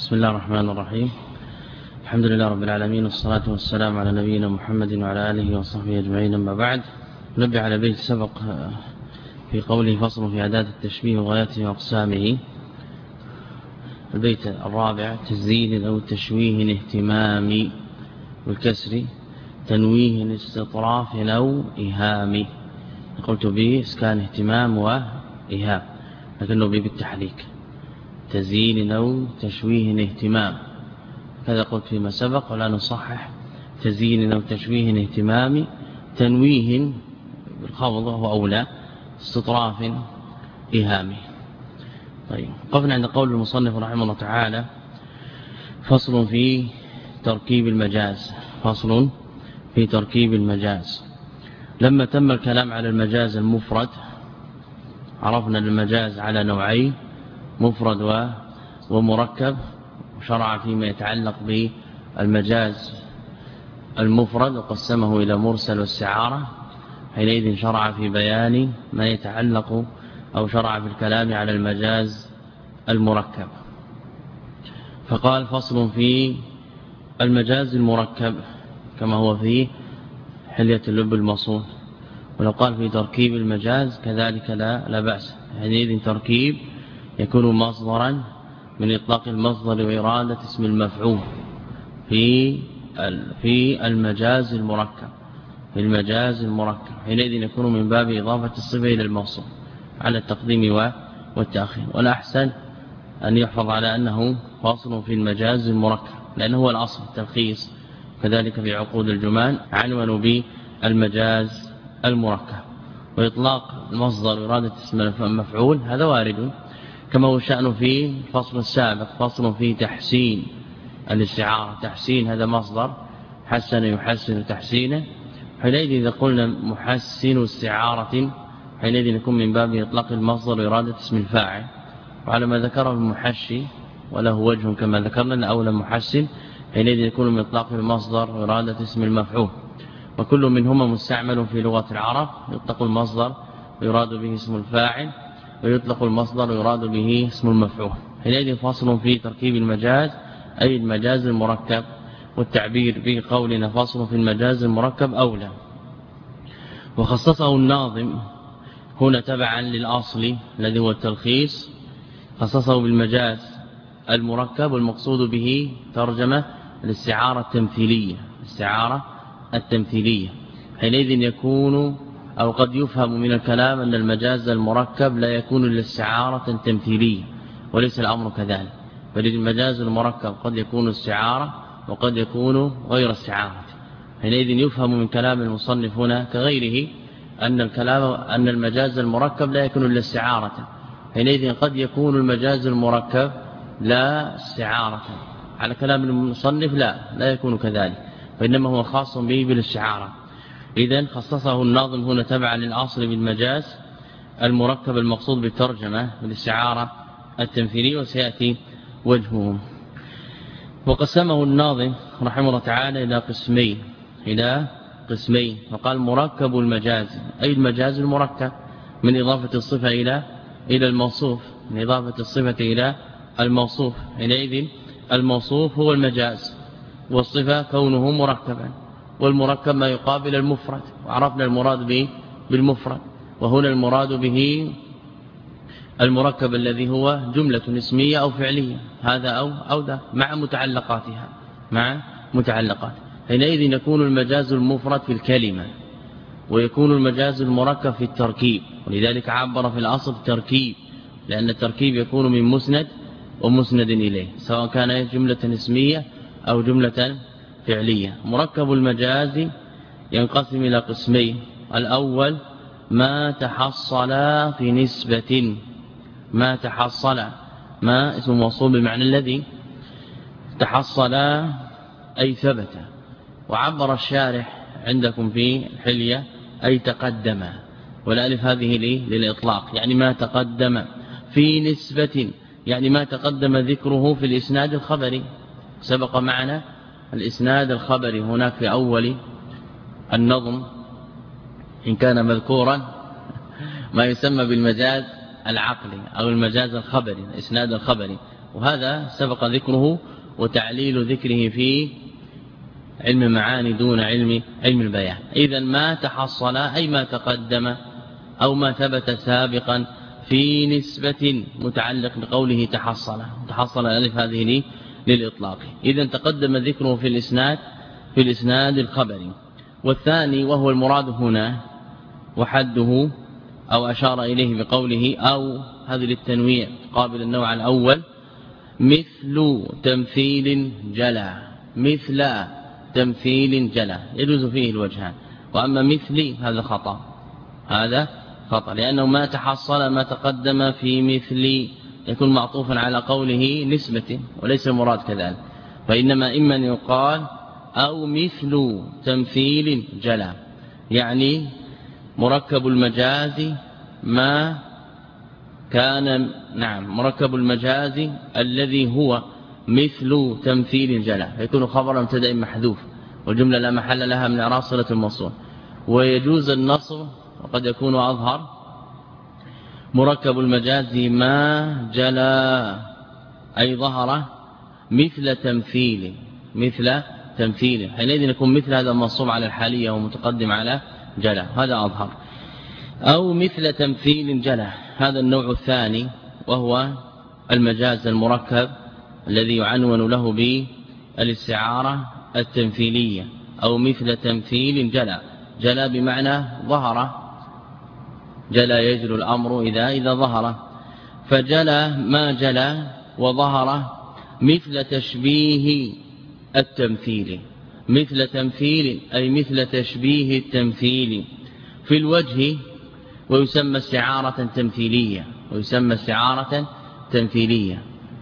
بسم الله الرحمن الرحيم. الحمد لله رب العالمين، والصلاة والسلام على نبينا محمد وعلى آله وصحبه أجمعين. أما بعد، نبه على بيت سبق في قوله فصل في أداة التشبيه وغايته وأقسامه. البيت الرابع: تزيد أو تشويه اهتمام والكسر، تنويه استطراف أو إيهام. قلت به اسكان اهتمام وإيهام، لكنه به بالتحريك. تزيين أو تشويه اهتمام، هذا قلت فيما سبق، ولا نصحح. تزيين أو تشويه اهتمام، تنويه بالخفض وهو أولى، استطراف إيهام. طيب، قفنا عند قول المصنف رحمه الله تعالى: فصل في تركيب المجاز. فصل في تركيب المجاز. لما تم الكلام على المجاز المفرد، عرفنا المجاز على نوعين: مفرد ومركب، وشرع فيما يتعلق بالمجاز المفرد وقسمه إلى مرسل واستعارة. حينئذ شرع في بيان ما يتعلق، أو شرع في الكلام على المجاز المركب، فقال: فصل في المجاز المركب، كما هو في حلية اللب المصون. ولو قال في تركيب المجاز كذلك لا بأس. حينئذ تركيب يكون مصدرا من إطلاق المصدر وإرادة اسم المفعول في المجاز المركب. في المجاز المركب حينئذ يكون من باب إضافة الصفة إلى الموصول على التقديم والتأخير. والأحسن أن يحفظ على أنه فاصل في المجاز المركب، لأنه هو الأصل التلخيص. كذلك في عقود الجمان عنونوا بالمجاز المركب. وإطلاق المصدر وإرادة اسم المفعول هذا وارد، كما هو شأنه في الفصل السابق: فصل في تحسين الاستعارة. تحسين هذا مصدر، حسن يحسن تحسينا. حينئذ إذا قلنا محسن استعارة، حينئذ يكون من باب إطلاق المصدر وإرادة اسم الفاعل. وعلى ما ذكره المحشي وله وجه كما ذكرنا أولى محسن، حينئذ يكون من إطلاق المصدر وإرادة اسم المفعول. وكل منهما مستعمل في لغة العرب، يطلق المصدر ويراد به اسم الفاعل، ويطلق المصدر ويراد به اسم المفعول. حينئذ فصل في تركيب المجاز أي المجاز المركب. والتعبير به قولنا فصل في المجاز المركب أولى. وخصصه الناظم هنا تبعا للأصل الذي هو التلخيص، خصصه بالمجاز المركب، والمقصود به ترجمة الاستعارة التمثيلية. الاستعارة التمثيلية. حينئذ يكون، أو قد يفهم من الكلام أن المجاز المركب لا يكون إلا استعارة تمثيلية، وليس الأمر كذلك. بل المجاز المركب قد يكون استعارة وقد يكون غير استعارة. حينئذ يفهم من كلام المصنف هنا كغيره أن المجاز المركب لا يكون إلا استعارة. حينئذ قد يكون المجاز المركب لا استعارة. على كلام المصنف لا يكون كذلك، وإنما هو خاص به بالاستعارة. إذن خصصه الناظم هنا تبعا للأصل بالمجاز المركب، المقصود بالترجمة بالاستعارة التمثيلية، وسيأتي وجهه. وقسمه الناظم رحمه الله تعالى إلى قسمين. فقال: مركب المجاز أي المجاز المركب، من إضافة الصفة إلى الموصوف، من إضافة الصفة إلى الموصوف. حينئذ الموصوف هو المجاز، والصفة كونه مركبا، والمركب ما يقابل المفرد. وعرفنا المراد به بالمفرد، وهنا المراد به المركب الذي هو جملة اسمية أو فعلية، هذا أو ذا، مع متعلقاتها، مع متعلقات. حينئذ يكون المجاز المفرد في الكلمة، ويكون المجاز المركب في التركيب. ولذلك عبر في الأصل تركيب، لأن التركيب يكون من مسند ومسند إليه، سواء كان جملة اسمية أو جملة فعلية. مركب المجاز ينقسم إلى قسمين: الأول ما تحصل في نسبة. ما تحصل، ما اسم موصول بمعنى الذي، تحصل أي ثبت. وعبر الشارح عندكم في الحلية أي تقدم، والالف هذه للإطلاق، يعني ما تقدم في نسبة، يعني ما تقدم ذكره في الإسناد الخبري. سبق معنا الإسناد الخبري هناك في أول النظم، إن كان مذكورا، ما يسمى بالمجاز العقلي أو المجاز الخبري، الإسناد الخبري. وهذا سبق ذكره وتعليل ذكره في علم المعاني دون علم البيان. إذن ما تحصل أي ما تقدم أو ما ثبت سابقا في نسبة متعلق بقوله تحصل الألف هذه للإطلاق. إذن تقدم ذكره في الإسناد الخبري. والثاني وهو المراد هنا وحده أو أشار إليه بقوله أو هذه للتنويع قابل النوع الأول مثل تمثيل جلا، مثل تمثيل جلا يجوز فيه الوجهان. وأما مثلي هذا خطأ لأنه ما تحصل ما تقدم في مثلي يكون معطوفا على قوله نسبة وليس المراد كذلك، فإنما إما أن يقال أو مثل تمثيل جلا، يعني مركب المجاز ما كان مركب المجاز الذي هو مثل تمثيل جلا يكون خبر مبتدا محذوف والجملة لا محل لها من إعراب صلة الموصول. ويجوز النصب وقد يكون أظهر مركب المجاز ما جلا أي ظهر مثل تمثيل حينئذ يكون مثل هذا منصوب على الحالية ومتقدم على جلا، هذا أظهر. أو مثل تمثيل جلا هذا النوع الثاني وهو المجاز المركب الذي يعنون له بالاستعارة التمثيلية. أو مثل تمثيل جلا بمعنى ظهر، جلا يجل الأمر إذا ظهر، فجلا ما جلا وظهر مثل تشبيه التمثيل، مثل تمثيل أي مثل تشبيه التمثيل في الوجه ويسمى استعارة تمثيلية.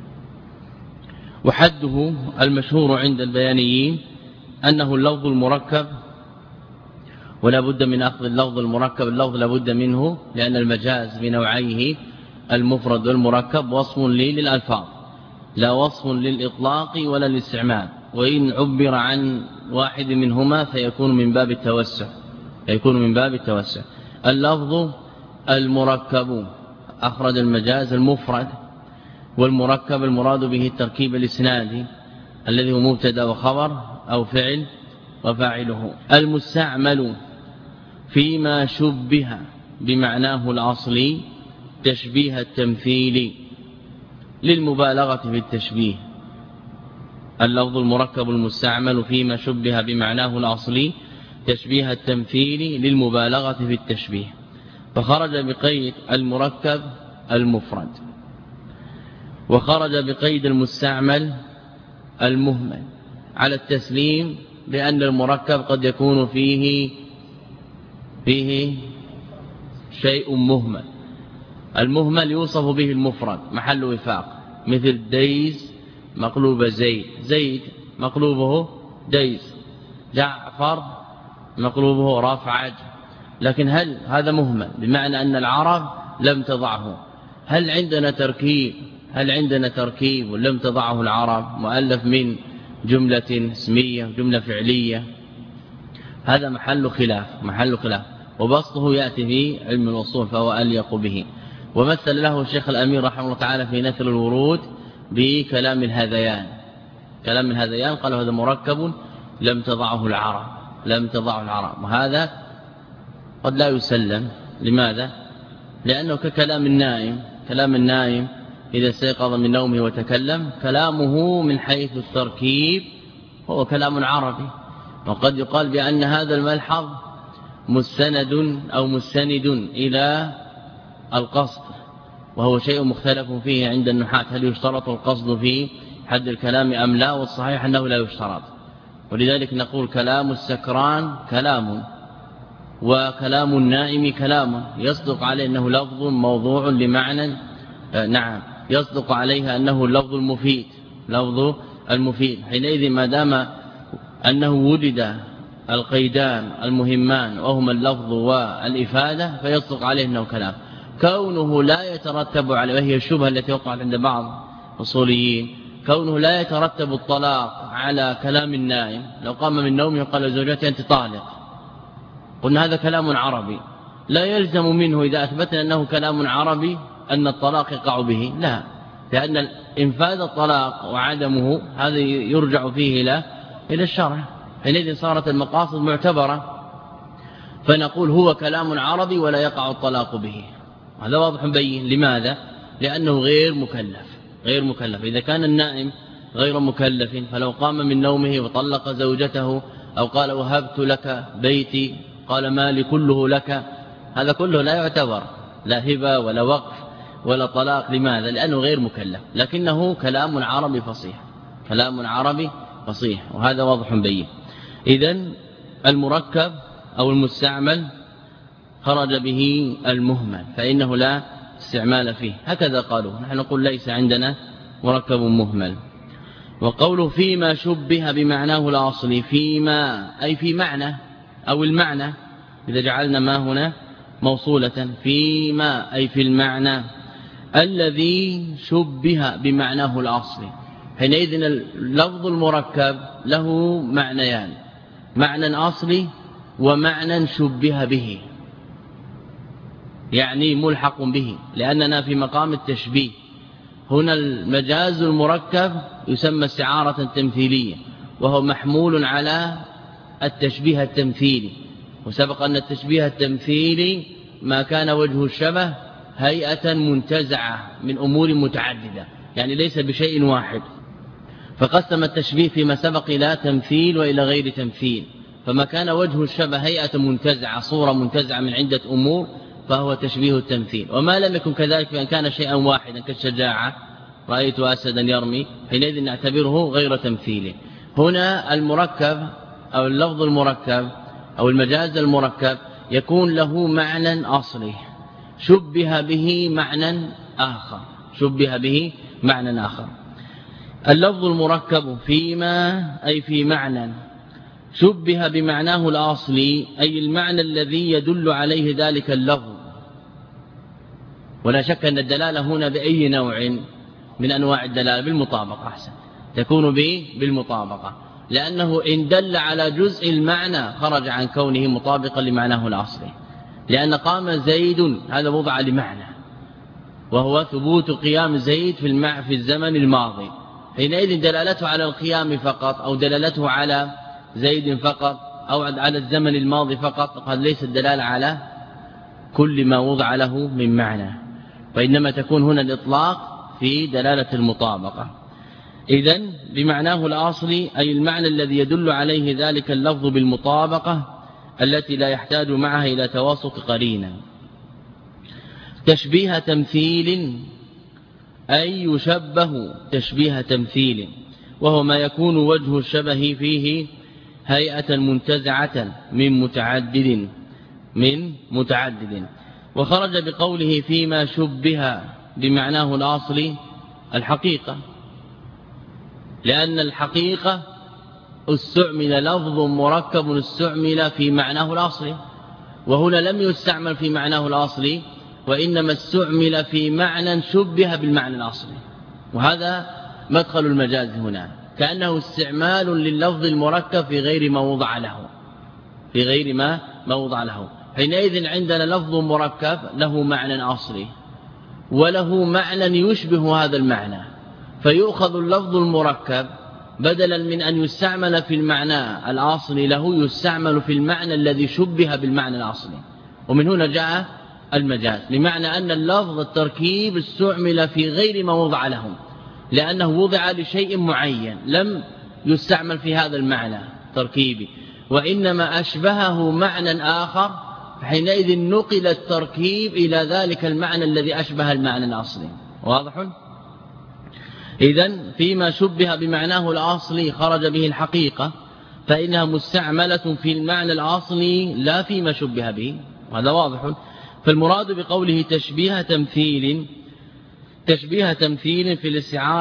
وحده المشهور عند البيانيين أنه اللفظ المركب، ولا بد من أخذ اللفظ المركب، اللفظ لا بد منه لأن المجاز بنوعيه المفرد والمركب وصف للألفاظ لا وصف للإطلاق ولا للاستعمال، وإن عبر عن واحد منهما فيكون من باب التوسع. اللفظ المركب أخرج المجاز المفرد، والمركب المراد به التركيب الإسنادي الذي هو مبتدا وخبر أو فعل وفاعله. المستعمل فيما شبه بمعناه الأصلي تشبيه التمثيل للمبالغة في التشبيه. اللفظ المركب المستعمل فيما شبه بمعناه الأصلي تشبيه التمثيل للمبالغة في التشبيه، فخرج بقيد المركب المفرد، وخرج بقيد المستعمل المهمل على التسليم لأن المركب قد يكون فيه شيء مهمل. المهمل يوصف به المفرد محل وفاق، مثل ديز مقلوب زيد مقلوبه ديز، جعفر مقلوبه رافعج. لكن هل هذا مهمل بمعنى أن العرب لم تضعه؟ هل عندنا تركيب ولم تضعه العرب مؤلف من جملة اسمية وجملة فعلية؟ هذا محل خلاف، وبسطه يأتي في علم الأصول فهو أليق به. ومثل له الشيخ الأمير رحمه الله تعالى في نثر الورود بكلام الهذيان. كلام الهذيان قالوا هذا مركب لم تضعه العرب، وهذا قد لا يسلم. لماذا؟ لأنه ككلام النائم إذا استيقظ من نومه وتكلم كلامه من حيث التركيب هو كلام عربي، وقد يقال بأن هذا الملحظ مستند إلى القصد، وهو شيء مختلف فيه عند النحاة، هل يشترط القصد في حد الكلام أم لا؟ والصحيح أنه لا يشترط. ولذلك نقول كلام السكران كلام، وكلام النائم كلام يصدق عليه أنه لفظ موضوع لمعنى، يصدق عليها أنه اللفظ المفيد. حينئذ ما دام أنه وجد القيدان المهمان وهما اللفظ والإفادة فيصدق عليه أنه كلام. كونه لا يترتب عليه، وهي الشبهة التي وقعت عند بعض الأصوليين، كونه لا يترتب الطلاق على كلام النائم. لو قام من نومه وقال لزوجته أنت طالق، قلنا هذا كلام عربي، لا يلزم منه إذا أثبتنا أنه كلام عربي أن الطلاق يقع به، لا، لأن إنفاذ الطلاق وعدمه هذا يرجع فيه إلى الشرع، حينئذ صارت المقاصد معتبرة، فنقول هو كلام عربي ولا يقع الطلاق به. هذا واضح بين. لماذا؟ لأنه غير مكلف. إذا كان النائم غير مكلف فلو قام من نومه وطلق زوجته أو قال وهبت لك بيتي قال مالي كله لك، هذا كله لا يعتبر لا هبة ولا وقف ولا طلاق. لماذا؟ لأنه غير مكلف، لكنه كلام عربي فصيح، وهذا واضح بين. إذن المركب أو المستعمل خرج به المهمل فإنه لا استعمال فيه، هكذا قالوا. نحن نقول ليس عندنا مركب مهمل. وقوله فيما شبه بمعناه الأصلي، فيما أي في معنى أو المعنى، إذا جعلنا ما هنا موصولة، فيما أي في المعنى الذي شبه بمعناه الأصلي. حينئذ اللفظ المركب له معنيان، معنى أصلي ومعنى شبه به، يعني ملحق به، لأننا في مقام التشبيه. هنا المجاز المركب يسمى استعارة تمثيلية، وهو محمول على التشبيه التمثيلي، وسبق أن التشبيه التمثيلي ما كان وجه الشبه هيئة منتزعة من أمور متعددة، يعني ليس بشيء واحد. فقسم التشبيه فيما سبق إلى تمثيل وإلى غير تمثيل، فما كان وجه الشبه هيئة منتزعة، صورة منتزعة من عدة أمور، فهو تشبيه التمثيل. وما لم يكن كذلك فإن كان شيئا واحدا كالشجاعة، رأيت أسدا يرمي، حينئذ نعتبره غير تمثيل. هنا المركب أو اللفظ المركب أو المجاز المركب يكون له معنى أصلي شبه به معنى آخر. اللفظ المركب فيما أي في معنى شبه بمعناه الأصلي، أي المعنى الذي يدل عليه ذلك اللفظ. ولا شك أن الدلالة هنا بأي نوع من أنواع الدلالة؟ بالمطابقة، أحسن، تكون بالمطابقة، لأنه إن دل على جزء المعنى خرج عن كونه مطابقا لمعناه الأصلي. لأن قام زيد هذا وضع لمعنى، وهو ثبوت قيام زيد في الزمن الماضي، حينئذ دلالته على القيام فقط أو دلالته على زيد فقط أو على الزمن الماضي فقط قد ليست الدلالة على كل ما وضع له من معنى، وإنما تكون هنا الإطلاق في دلالة المطابقة. إذن بمعناه الأصلي أي المعنى الذي يدل عليه ذلك اللفظ بالمطابقة التي لا يحتاج معها إلى تواسط قرينة. تشبيه تمثيل أي يشبه تشبيه تمثيل، وهو ما يكون وجه الشبه فيه هيئة منتزعة من متعدد. وخرج بقوله فيما شبه بمعناه الأصلي الحقيقة، لأن الحقيقة استعمل لفظ مركب استعمل في معناه الأصلي، وهنا لم يستعمل في معناه الأصلي، وإنما استعمل في معنى شبه بالمعنى الأصلي، وهذا مدخل المجاز هنا، كأنه استعمال لللفظ المركب في غير ما وضع له. حينئذ عندنا لفظ مركب له معنى أصلي وله معنى يشبه هذا المعنى، فيؤخذ اللفظ المركب بدلا من أن يستعمل في المعنى الأصلي له يستعمل في المعنى الذي شبه بالمعنى الأصلي. ومن هنا جاء المجاز، بمعنى أن اللفظ التركيب استعمل في غير ما وضع له، لأنه وضع لشيء معين لم يستعمل في هذا المعنى تركيبي، وإنما أشبهه معنى آخر، حينئذ نقل التركيب إلى ذلك المعنى الذي أشبه المعنى الأصلي. واضح؟ إذن فيما شبه بمعناه الأصلي خرج به الحقيقة، فإنها مستعملة في المعنى الأصلي لا فيما شبه به، وهذا واضح. فالمراد بقوله تشبيه تمثيل في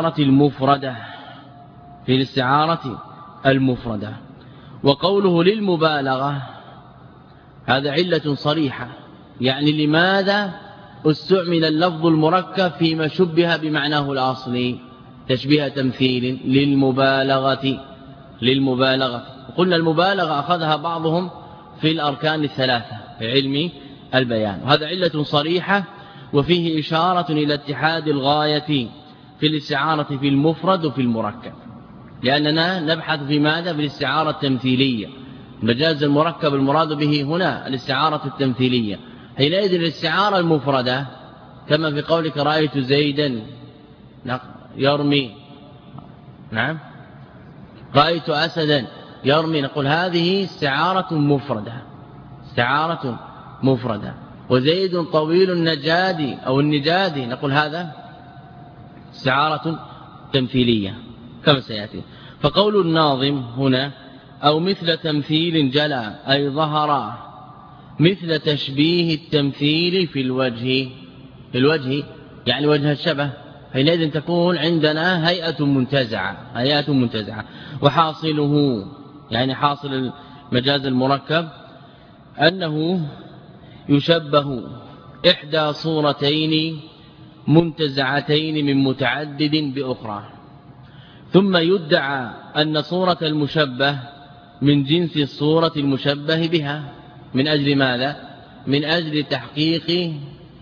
الاستعارة المفردة. وقوله للمبالغة هذا علة صريحة، يعني لماذا استعمل اللفظ المركب فيما شبه بمعناه الأصلي تشبيه تمثيل للمبالغة. قلنا المبالغة أخذها بعضهم في الأركان الثلاثة في علم البيان، وهذا علة صريحة، وفيه إشارة إلى اتحاد الغاية في الاستعارة في المفرد وفي المركب، لأننا نبحث في ماذا؟ في الاستعارة التمثيلية. المجاز المركب المراد به هنا الاستعارة التمثيلية. حينئذ الاستعارة المفردة كما في قولك رأيت زيدا يرمي، نعم، رأيت أسدا يرمي، نقول هذه استعارة مفردة، استعارة مفردة. وزيد طويل النجاد أو النجاد، نقول هذا استعارة تمثيلية كما سيأتي. فقول الناظم هنا أو مثل تمثيل جلى أي ظهر مثل تشبيه التمثيل في الوجه، في الوجه يعني وجه الشبه، حينئذ تكون عندنا هيئة منتزعة، هيئة منتزعة. وحاصله يعني حاصل المجاز المركب أنه يشبه إحدى صورتين منتزعتين من متعدد بأخرى، ثم يدعى أن صورة المشبه من جنس الصورة المشبه بها. من أجل ماذا؟ من أجل تحقيق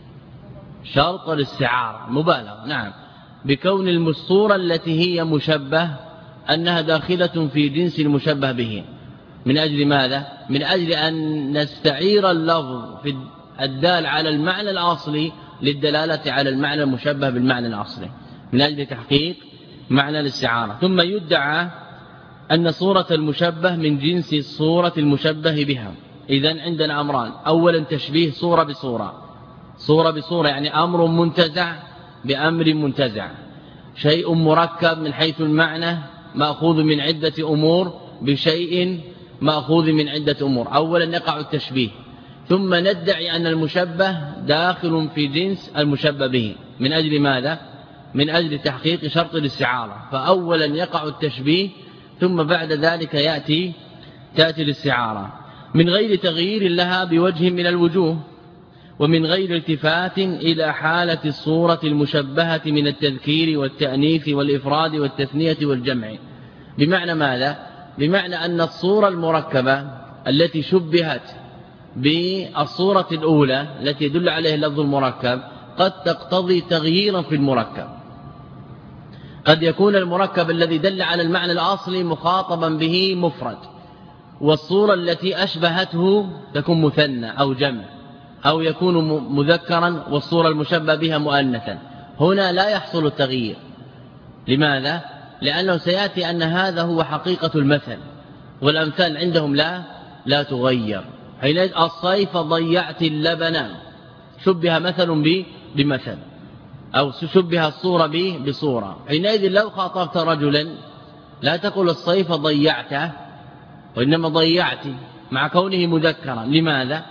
شرط الاستعارة مبالغ، نعم، بكون الصورة التي هي مشبه أنها داخلة في جنس المشبه به. من أجل ماذا؟ من أجل أن نستعير اللفظ في الدال على المعنى الأصلي للدلالة على المعنى المشبه بالمعنى الأصلي، من أجل تحقيق معنى الاستعارة. ثم يدعى أن صورة المشبه من جنس الصورة المشبه بها. إذن عندنا أمران: أولا تشبيه صورة بصورة، صورة بصورة يعني أمر منتزع بأمر منتزع، شيء مركب من حيث المعنى مأخوذ من عدة أمور بشيء مأخوذ من عدة أمور. أولا يقع التشبيه، ثم ندعي أن المشبه داخل في جنس المشبه به. من أجل ماذا؟ من أجل تحقيق شرط الاستعارة. فأولا يقع التشبيه، ثم بعد ذلك تأتي الاستعارة من غير تغيير لها بوجه من الوجوه، ومن غير التفات إلى حالة الصورة المشبهة من التذكير والتأنيث والإفراد والتثنية والجمع. بمعنى ماذا؟ بمعنى أن الصورة المركبة التي شبهت بالصورة الأولى التي يدل عليها اللفظ المركب قد تقتضي تغييرا في المركب. قد يكون المركب الذي دل على المعنى الأصلي مخاطبا به مفرد، والصورة التي أشبهته تكون مثنى أو جمع، أو يكون مذكرا والصورة المشبه بها مؤنثا. هنا لا يحصل التغيير. لماذا؟ لأنه سيأتي أن هذا هو حقيقة المثل، والأمثال عندهم لا تغير. حينئذ الصيف ضيعت اللبن شبه مثل بمثل، أو شبه الصورة بصورة. حينئذ لو خاطبت رجلا لا تقول الصيف ضيعته، وإنما ضيعت مع كونه مذكرا. لماذا؟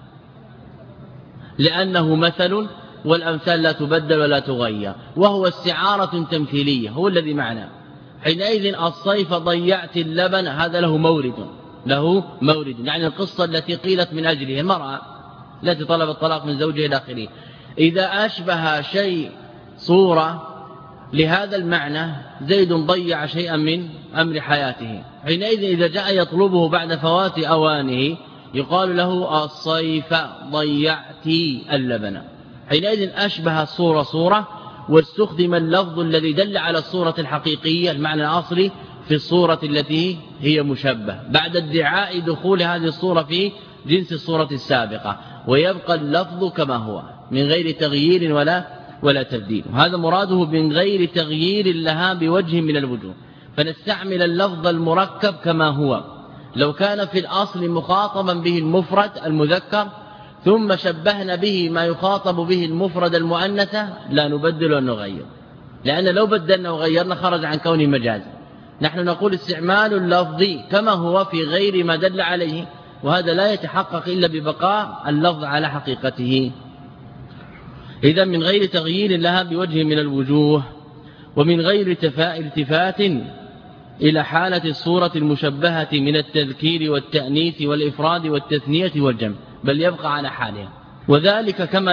لأنه مثل، والأمثال لا تبدل ولا تغير، وهو استعارة تمثيلية هو الذي معنا. حينئذ الصيف ضيعت اللبن هذا له مورد، يعني القصة التي قيلت من أجله المرأة التي طلبت الطلاق من زوجها إلى آخره. إذا أشبه شيء صورة لهذا المعنى، زيد ضيع شيئا من أمر حياته، حينئذ إذا جاء يطلبه بعد فوات أوانه يقال له الصيف ضيعت اللبن. حينئذ أشبه الصورة صورة، واستخدم اللفظ الذي دل على الصورة الحقيقية المعنى الأصلي في الصورة التي هي مشبه، بعد ادعاء دخول هذه الصورة في جنس الصورة السابقة، ويبقى اللفظ كما هو من غير تغيير ولا تبديل. هذا مراده من غير تغيير لها بوجه من الوجوه. فنستعمل اللفظ المركب كما هو. لو كان في الأصل مخاطبا به المفرد المذكر ثم شبهنا به ما يخاطب به المفرد المؤنثة لا نبدل ونغير، لأن لو بدلنا وغيرنا خرج عن كونه مجازا. نحن نقول استعمال اللفظ كما هو في غير ما دل عليه، وهذا لا يتحقق إلا ببقاء اللفظ على حقيقته. إذا من غير تغيير لها بوجه من الوجوه، ومن غير التفات إلى حالة الصورة المشبهة من التذكير والتأنيث والإفراد والتثنية والجمع، بل يبقى على حالها. وذلك كما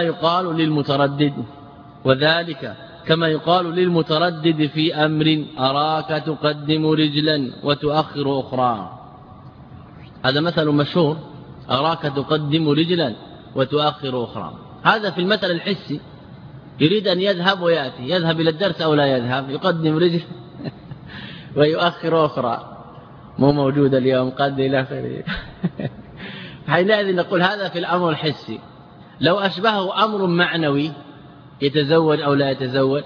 يقال للمتردد في أمر أراك تقدم رجلا وتؤخر أخرى. هذا مثل مشهور، أراك تقدم رجلا وتؤخر أخرى. هذا في المثل الحسي، يريد أن يذهب ويأتي، يذهب إلى الدرس أو لا يذهب، يقدم رجل ويؤخر أخرى، مو موجود اليوم قد إلى آخره. حينئذ نقول هذا في الأمر الحسي. لو أشبهه أمر معنوي، يتزوج أو لا يتزوج،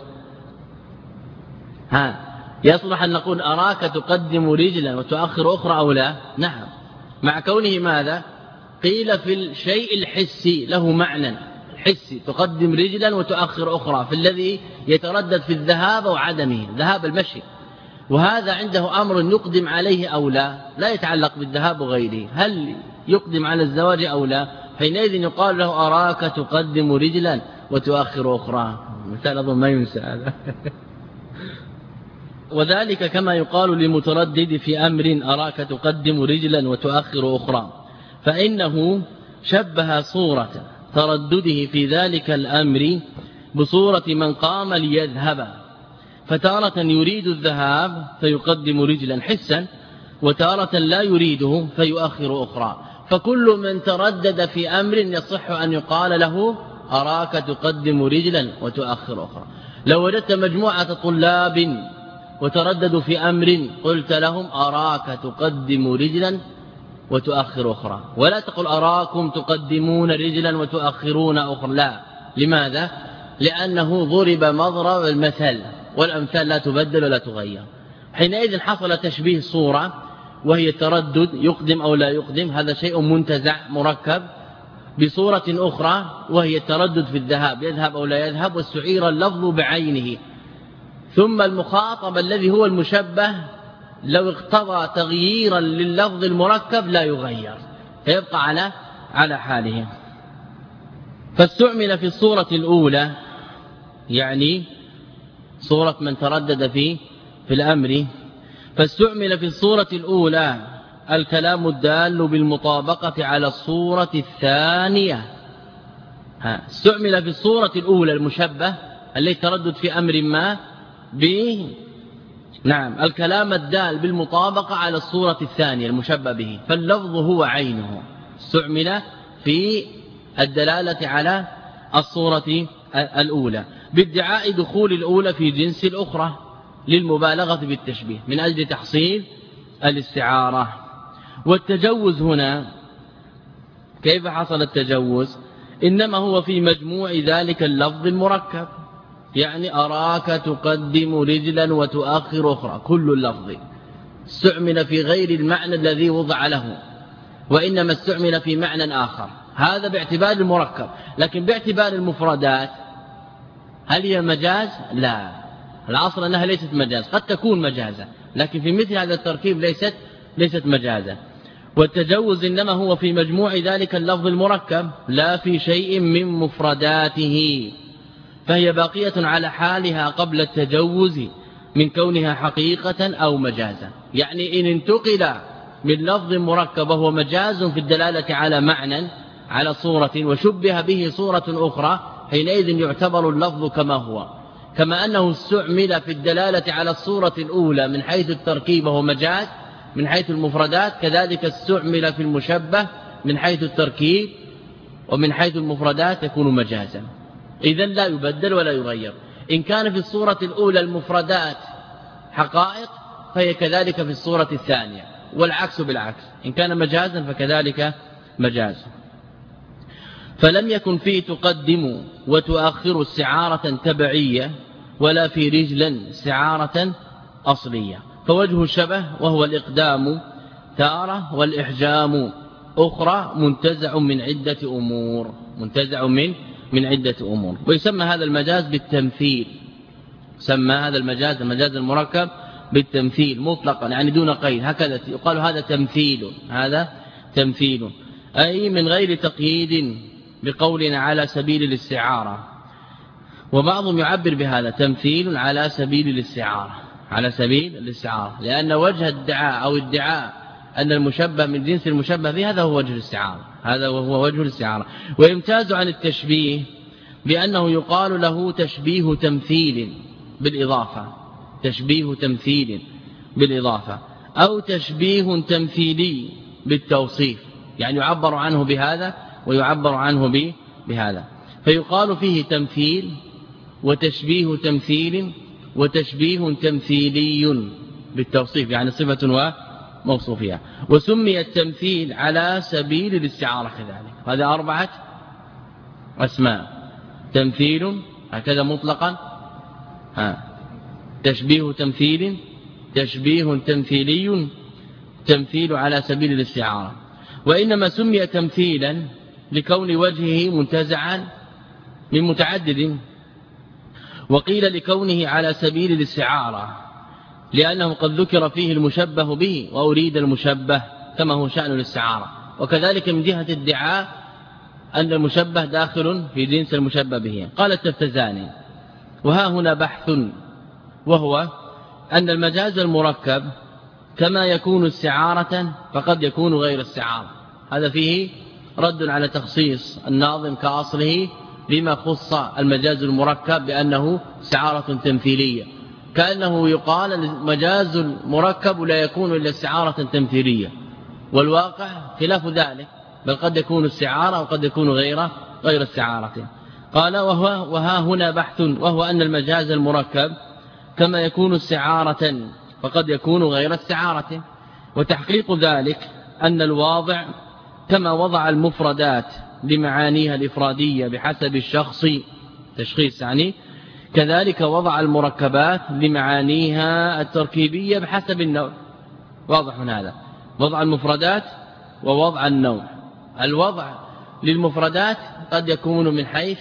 يصلح أن نقول أراك تقدم رجلا وتؤخر أخرى أو لا؟ نعم، مع كونه ماذا؟ قيل في الشيء الحسي له معنى حسي، تقدم رجلا وتؤخر أخرى، في الذي يتردد في الذهاب وعدمه، ذهاب المشي، وهذا عنده أمر يقدم عليه أو لا يتعلق بالذهاب وغيره، هل يقدم على الزواج أو لا؟ حينئذ يقال له أراك تقدم رجلا وتؤخر أخرى. مثال أظن ما ينسى هذا. وذلك كما يقال لمتردد في أمر أراك تقدم رجلا وتؤخر أخرى، فإنه شبه صورة تردده في ذلك الأمر بصورة من قام ليذهب، فتارة يريد الذهاب فيقدم رجلا حسا، وتارة لا يريده فيؤخر أخرى. فكل من تردد في أمر يصح أن يقال له أراك تقدم رجلا وتؤخر أخرى. لو وجدت مجموعة طلاب وترددوا في أمر قلت لهم أراك تقدم رجلا وتؤخر أخرى، ولا تقل أراكم تقدمون رجلا وتؤخرون أخرى، لا. لماذا؟ لأنه ضرب مضرب المثل، والأمثال لا تبدل ولا تغير. حينئذ حصل تشبيه صورة، وهي التردد يقدم أو لا يقدم، هذا شيء منتزع مركب، بصورة أخرى وهي التردد في الذهاب، يذهب أو لا يذهب، واستعير اللفظ بعينه. ثم المخاطب الذي هو المشبه لو اقتضى تغييرا لللفظ المركب لا يغير، فيبقى على حاله. فاستعمل في الصورة الأولى، يعني صورة من تردد في الأمر، فاستعمل في الصورة الأولى الكلام الدال بالمطابقة على الصورة الثانية. استعمل في الصورة الأولى المشبه الذي تردد في أمر ما الكلام الدال بالمطابقة على الصورة الثانية المشبه به، فاللفظ هو عينه، استعمل في الدلالة على الصورة الأولى بادعاء دخول الأولى في جنس الأخرى للمبالغة بالتشبيه من أجل تحصيل الاستعارة. والتجوز هنا كيف حصل التجوز؟ إنما هو في مجموع ذلك اللفظ المركب، يعني أراك تقدم رجلا وتؤخر أخرى، كل اللفظ استعمل في غير المعنى الذي وضع له، وإنما استعمل في معنى آخر، هذا باعتبار المركب. لكن باعتبار المفردات هل هي مجاز؟ لا، الأصل أنها ليست مجاز، قد تكون مجازا، لكن في مثل هذا التركيب ليست مجازا. والتجوز إنما هو في مجموع ذلك اللفظ المركب لا في شيء من مفرداته، فهي باقية على حالها قبل التجوز من كونها حقيقة أو مجازا. يعني إن انتقل من لفظ مركب وهو مجاز في الدلالة على معنى على صورة وشبه به صورة أخرى، حينئذ يعتبر اللفظ كما هو، كما أنه استعمل في الدلالة على الصورة الأولى من حيث التركيب وهو مجاز من حيث المفردات، كذلك استعمل في المشبه من حيث التركيب ومن حيث المفردات يكون مجازا. إذن لا يبدل ولا يغير. إن كان في الصورة الأولى المفردات حقائق فهي كذلك في الصورة الثانية، والعكس بالعكس، إن كان مجازا فكذلك مجاز. فلم يكن فيه تقدم وتؤخر استعارة تبعية، ولا في رجلا استعارة أصلية. فوجه الشبه وهو الإقدام تارة والإحجام أخرى منتزع من عدة أمور، منتزع من عدة أمور. ويسمى هذا المجاز بالتمثيل، سمى هذا المجاز المركب بالتمثيل مطلقا، يعني دون قيد، هكذا يقال هذا تمثيل، هذا تمثيل، أي من غير تقييد بقولنا على سبيل الاستعارة. وبعضهم يعبر بهذا تمثيل على سبيل الاستعارة، على سبيل الاستعارة، لأن وجه الدعاء أو ادعاء أن المشبه من جنس المشبه به هذا هو وجه الاستعارة، هذا وهو وجه الاستعارة. ويمتاز عن التشبيه بأنه يقال له تشبيه تمثيل بالإضافة، تشبيه تمثيل بالإضافة، أو تشبيه تمثيلي بالتوصيف، يعني يعبر عنه بهذا ويعبر عنه بهذا. فيقال فيه تمثيل وتشبيه تمثيل وتشبيه تمثيلي بالتوصيف يعني صفة وموصوفها. وسمي التمثيل على سبيل الاستعارة كذلك. هذا 4 أسماء: تمثيل هكذا مطلقا، تشبيه تمثيل، تشبيه تمثيلي، تمثيل على سبيل الاستعارة. وإنما سمي تمثيلا لكون وجهه منتزعا من متعدد، وقيل لكونه على سبيل الاستعارة لأنه قد ذكر فيه المشبه به وأريد المشبه كما هو شأن الاستعارة. وكذلك من جهة الدعاء أن المشبه داخل في جنس المشبه به. قال التفتزاني: وها هنا بحث، وهو أن المجاز المركب كما يكون استعارة فقد يكون غير استعارة. هذا فيه رد على تخصيص الناظم كأصله بما خص المجاز المركب بأنه استعارة تمثيلية، كأنه يقال المجاز المركب لا يكون إلا استعارة تمثيلية، والواقع خلاف ذلك، بل قد يكون استعارة وقد يكون غير استعارة. قال: وها هنا بحث، وهو أن المجاز المركب كما يكون استعارة فقد يكون غير استعارة. وتحقيق ذلك أن الواضع كما وضع المفردات لمعانيها الإفرادية بحسب الشخص تشخيص يعني، كذلك وضع المركبات لمعانيها التركيبية بحسب النوع. واضح من هذا، وضع المفردات ووضع النوع. الوضع للمفردات قد يكون من حيث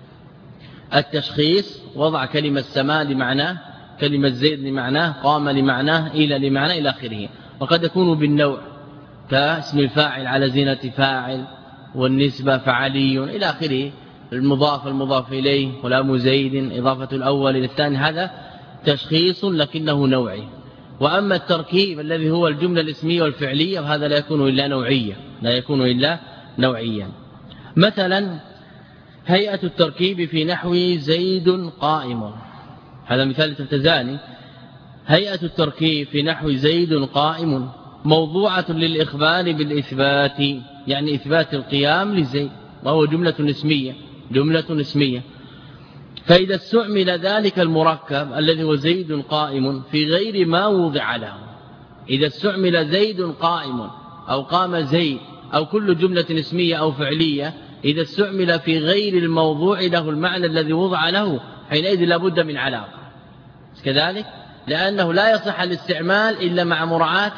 التشخيص، وضع كلمة سماء لمعناه، كلمة زيد لمعناه، قام لمعناه، إلى لمعناه إلى آخره. وقد يكون بالنوع كاسم الفاعل على زينة فاعل، والنسبة فعلي إلى آخره، المضاف إليه، ولام زيد إضافة الأول إلى الثاني. هذا تشخيص لكنه نوعي. وأما التركيب الذي هو الجملة الاسمية والفعلية فهذا لا يكون إلا نوعيا، لا يكون إلا نوعيا. مثلا هيئة التركيب في نحو زيد قائم، هذا مثال التفتزاني. هيئة التركيب في نحو زيد قائم موضوعة للإخبار بالإثبات، يعني إثبات القيام لزيد، وهو جملة اسمية. فإذا استعمل ذلك المركب الذي هو زيد قائم في غير ما وضع له، إذا استعمل زيد قائم أو قام زيد أو كل جملة اسمية أو فعلية، إذا استعمل في غير الموضوع له المعنى الذي وضع له، حينئذ لابد من علاقة كذلك، لأنه لا يصح الاستعمال إلا مع مراعاة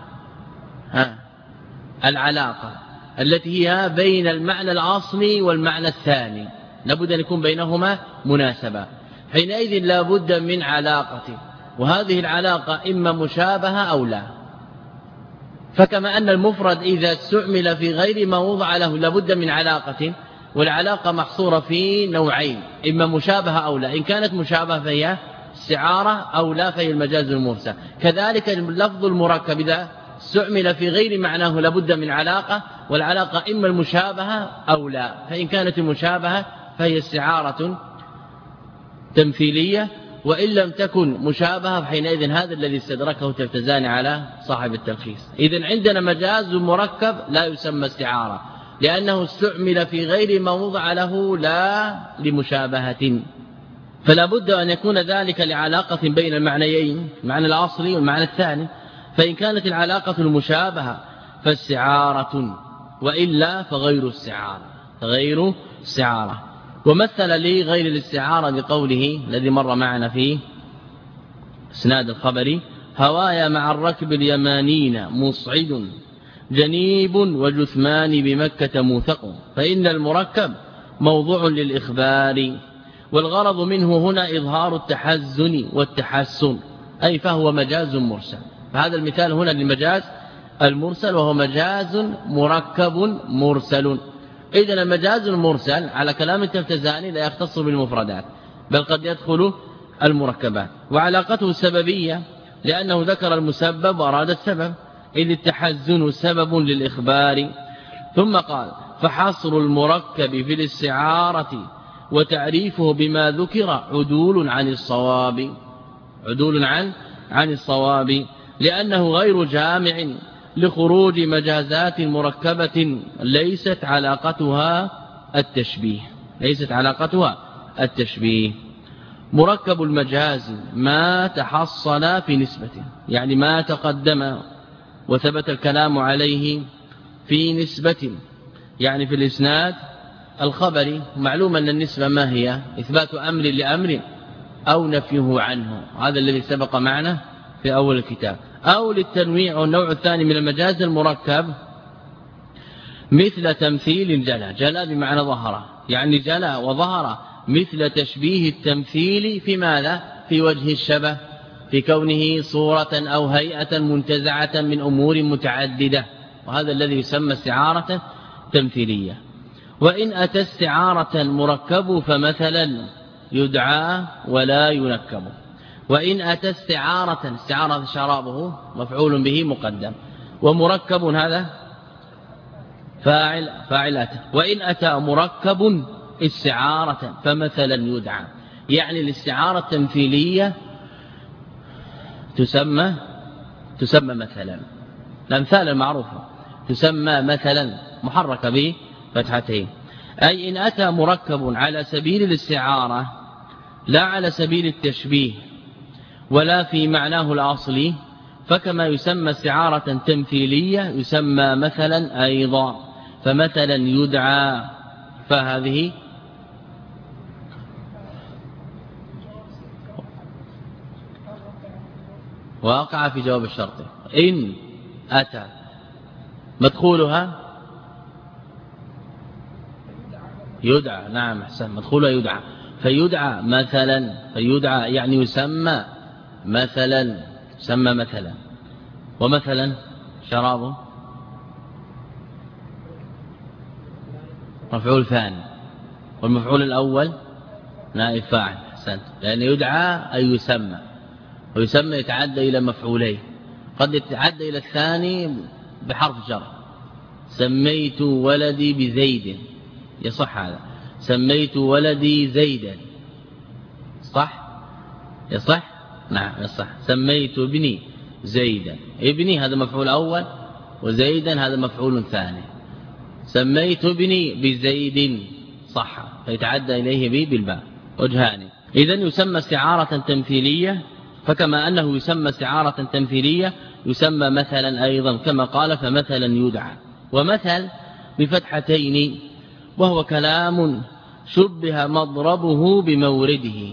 العلاقة التي هي بين المعنى الأصلي والمعنى الثاني، لابد أن يكون بينهما مناسبة. حينئذ لابد من علاقة، وهذه العلاقة إما مشابهة أو لا. فكما أن المفرد إذا استعمل في غير ما وضع له لابد من علاقة، والعلاقة محصورة في نوعين: إما مشابهة أو لا. إن كانت مشابهة فهي استعارة، أو لا فهي المجاز المرسل. كذلك اللفظ المركب إذا استعمل في غير معناه لابد من علاقة، والعلاقة إما المشابهة أو لا. فإن كانت المشابهة فهي استعارة تمثيلية، وإن لم تكن مشابهة فحينئذ هذا الذي استدركه التفتزاني على صاحب التلخيص. إذن عندنا مجاز مركب لا يسمى استعارة، لأنه استعمل في غير ما وضع له لا لمشابهة، فلا بد أن يكون ذلك لعلاقة بين المعنيين، المعنى الأصلي والمعنى الثاني. فإن كانت العلاقة المشابهة فاستعارة، وإلا فغير استعارة. ومثل لي غير الاستعارة بقوله الذي مر معنا في اسناد الخبر: هوايا مع الركب اليمانين مصعد جنيب وجثمان بمكة موثق. فإن المركب موضوع للإخبار، والغرض منه هنا إظهار التحزن والتحسن، أي فهو مجاز مرسل. فهذا المثال هنا للمجاز المرسل، وهو مجاز مركب مرسل. إذن المجاز المرسل على كلام التفتزاني لا يختص بالمفردات، بل قد يدخل المركبات. وعلاقته سببية، لأنه ذكر المسبب وأراد السبب، إذ التحزن سبب للإخبار. ثم قال: فحصر المركب في الاستعارة وتعريفه بما ذكر عدول عن الصواب، لأنه غير جامع لخروج مجازات مركبة ليست علاقتها التشبيه. مركب المجاز ما تحصل في نسبته، يعني ما تقدم وثبت الكلام عليه في نسبة، يعني في الإسناد الخبري. معلوم أن النسبة ما هي؟ إثبات أمر لأمر أو نفيه عنه، هذا الذي سبق معنا في أول الكتاب. أو للتنويع، والنوع الثاني من المجاز المركب مثل تمثيل جلى، جلى بمعنى ظهر، يعني جلى وظهر، مثل تشبيه التمثيل في ماذا؟ في وجه الشبه، في كونه صورة أو هيئة منتزعة من أمور متعددة، وهذا الذي يسمى استعارة تمثيلية. وإن أتى استعارة مركب فمثلا يدعى ولا ينكب. وإن أتى استعارة شرابه مفعول به مقدم، ومركب هذا فاعل أتى. وإن أتى مركب استعارة فمثلا يدعى، يعني الاستعارة التمثيلية تسمى مثلا. الأمثال المعروفة تسمى مثلا محركة به فتحتين. أي إن أتى مركب على سبيل الاستعارة لا على سبيل التشبيه ولا في معناه الأصلي، فكما يسمى استعارة تمثيلية يسمى مثلا أيضا. فمثلا يدعى، فهذه واقع في جواب الشرط. إن أتى مدخولها يدعى، نعم أحسن، مدخولها يدعى، فيدعى مثلا، فيدعى يعني يسمى مثلا، يسمى مثلا. ومثلا شرابه مفعول ثاني، والمفعول الأول نائب فاعل، أحسنت، لأن يدعى أي يسمى، ويسمى يتعدى إلى مفعولين، قد يتعدى إلى الثاني بحرف جر. سميت ولدي بزيد، يصح هذا، سميت ولدي زيدا، صح؟ يصح؟ نعم يصح. سميت ابني زيدا، ابني هذا مفعول أول، وزيدا هذا مفعول ثاني. سميت ابني بزيد صح، فيتعدى إليه به بالباء، وجهان. إذن يسمى استعارة تمثيلية، فكما أنه يسمى استعارة تمثيلية يسمى مثلا أيضا، كما قال فمثلا يدعى. ومثل بفتحتين، وهو كلام شبه مضربه بمورده.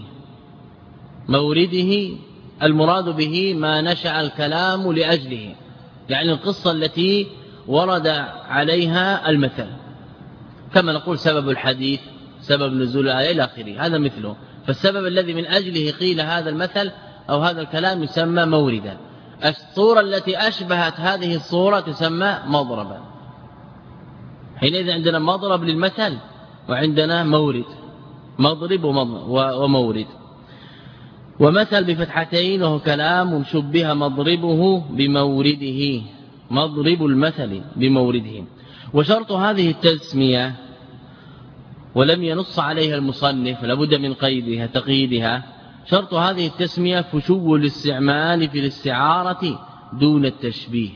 مورده المراد به ما نشأ الكلام لأجله، يعني القصة التي ورد عليها المثل، كما نقول سبب الحديث، سبب نزول الآية إلى آخره، هذا مثله. فالسبب الذي من أجله قيل هذا المثل أو هذا الكلام يسمى موردا. الصورة التي أشبهت هذه الصورة تسمى مضربا. حينئذ عندنا مضرب للمثل وعندنا مورد، مضرب ومورد. ومثل بفتحتين وهو كلام شبه مضربه بمورده، مضرب المثل بمورده. وشرط هذه التسمية ولم ينص عليها المصنف، لابد من قيدها تقييدها. شرط هذه التسمية فشو الاستعمال في الاستعارة دون التشبيه،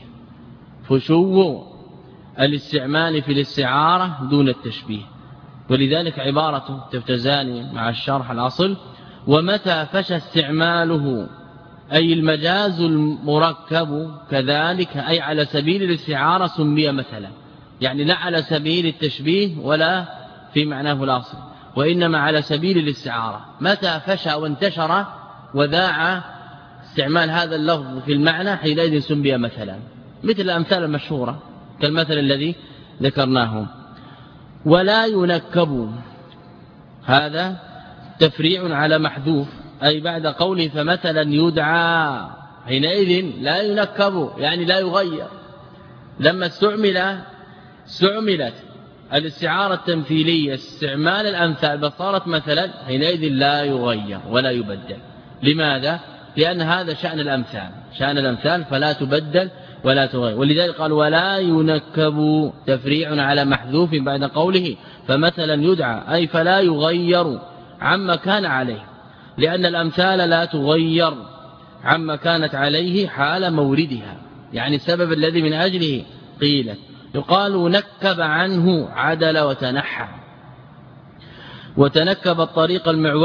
فشو الاستعمال في الاستعارة دون التشبيه. ولذلك عبارة تفتزاني مع الشرح الأصل: ومتى فشى استعماله أي المجاز المركب كذلك، أي على سبيل الاستعارة سمي مثلا، يعني لا على سبيل التشبيه ولا في معناه الأصل، وإنما على سبيل الاستعارة. متى فشى وانتشر وذاع استعمال هذا اللفظ في المعنى حينئذ سمي مثلا، مثل الأمثال المشهورة كالمثل الذي ذكرناه. ولا ينكب، هذا تفريع على محذوف، أي بعد قوله فمثلا يدعى، حينئذ لا ينكب يعني لا يغير. لما استعملت الاستعارة التمثيلية استعمال الأمثال فصارت مثلا، حينئذ لا يغير ولا يبدل. لماذا؟ لأن هذا شأن الأمثال، شأن الأمثال فلا تبدل ولا تغير. ولذلك قال ولا ينكب، تفريع على محذوف بعد قوله فمثلا يدعى، أي فلا يغير عما كان عليه، لأن الأمثال لا تغير عما كانت عليه حال موردها، يعني السبب الذي من أجله قيل. يقال نكب عنه عدل وتنحى، وتنكب الطريق المعوج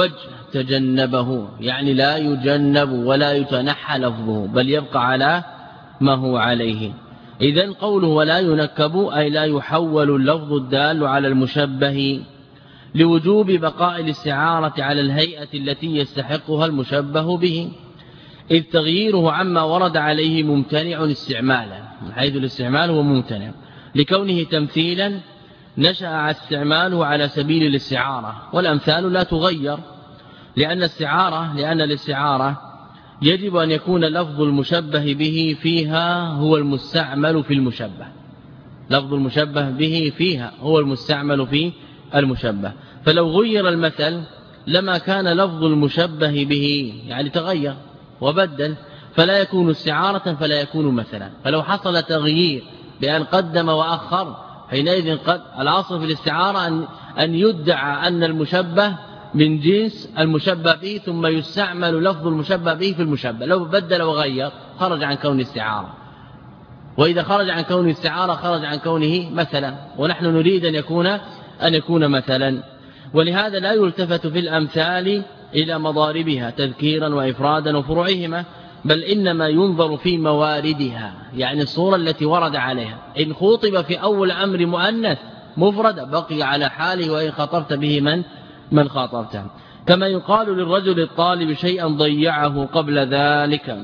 تجنبه، يعني لا يجنب ولا يتنحى لفظه بل يبقى على ما هو عليه. إذن قوله ولا ينكب أي لا يحول اللفظ الدال على المشبه لوجوب بقاء الاستعارة على الهيئة التي يستحقها المشبه به، إذ تغييره عما ورد عليه ممتنع استعمالا، من حيث الاستعمال هو ممتنع لكونه تمثيلا نشأ استعماله على سبيل الاستعارة، والأمثال لا تغير لأن الاستعارة يجب أن يكون لفظ المشبه به فيها هو المستعمل في المشبه، لفظ المشبه به فيها هو المستعمل في المشبه، فلو غير المثل لما كان لفظ المشبه به، يعني تغير وبدل، فلا يكون استعارة فلا يكون مثلا. فلو حصل تغيير بأن قدم وأخر حينئذ قد الأصل في الاستعارة أن يدعى أن المشبه من جنس المشبه به ثم يستعمل لفظ المشبه به في المشبه، لو بدل وغير خرج عن كون استعارة، وإذا خرج عن كون استعارة خرج عن كونه مثلا، ونحن نريد أن يكون مثلا. ولهذا لا يلتفت في الأمثال إلى مضاربها تذكيرا وإفرادا وفروعهما، بل إنما ينظر في مواردها، يعني الصورة التي ورد عليها. إن خطب في أول أمر مؤنث مفرد بقي على حاله، وإن خطبت به من خاطبته، كما يقال للرجل الطالب شيئا ضيعه قبل ذلك،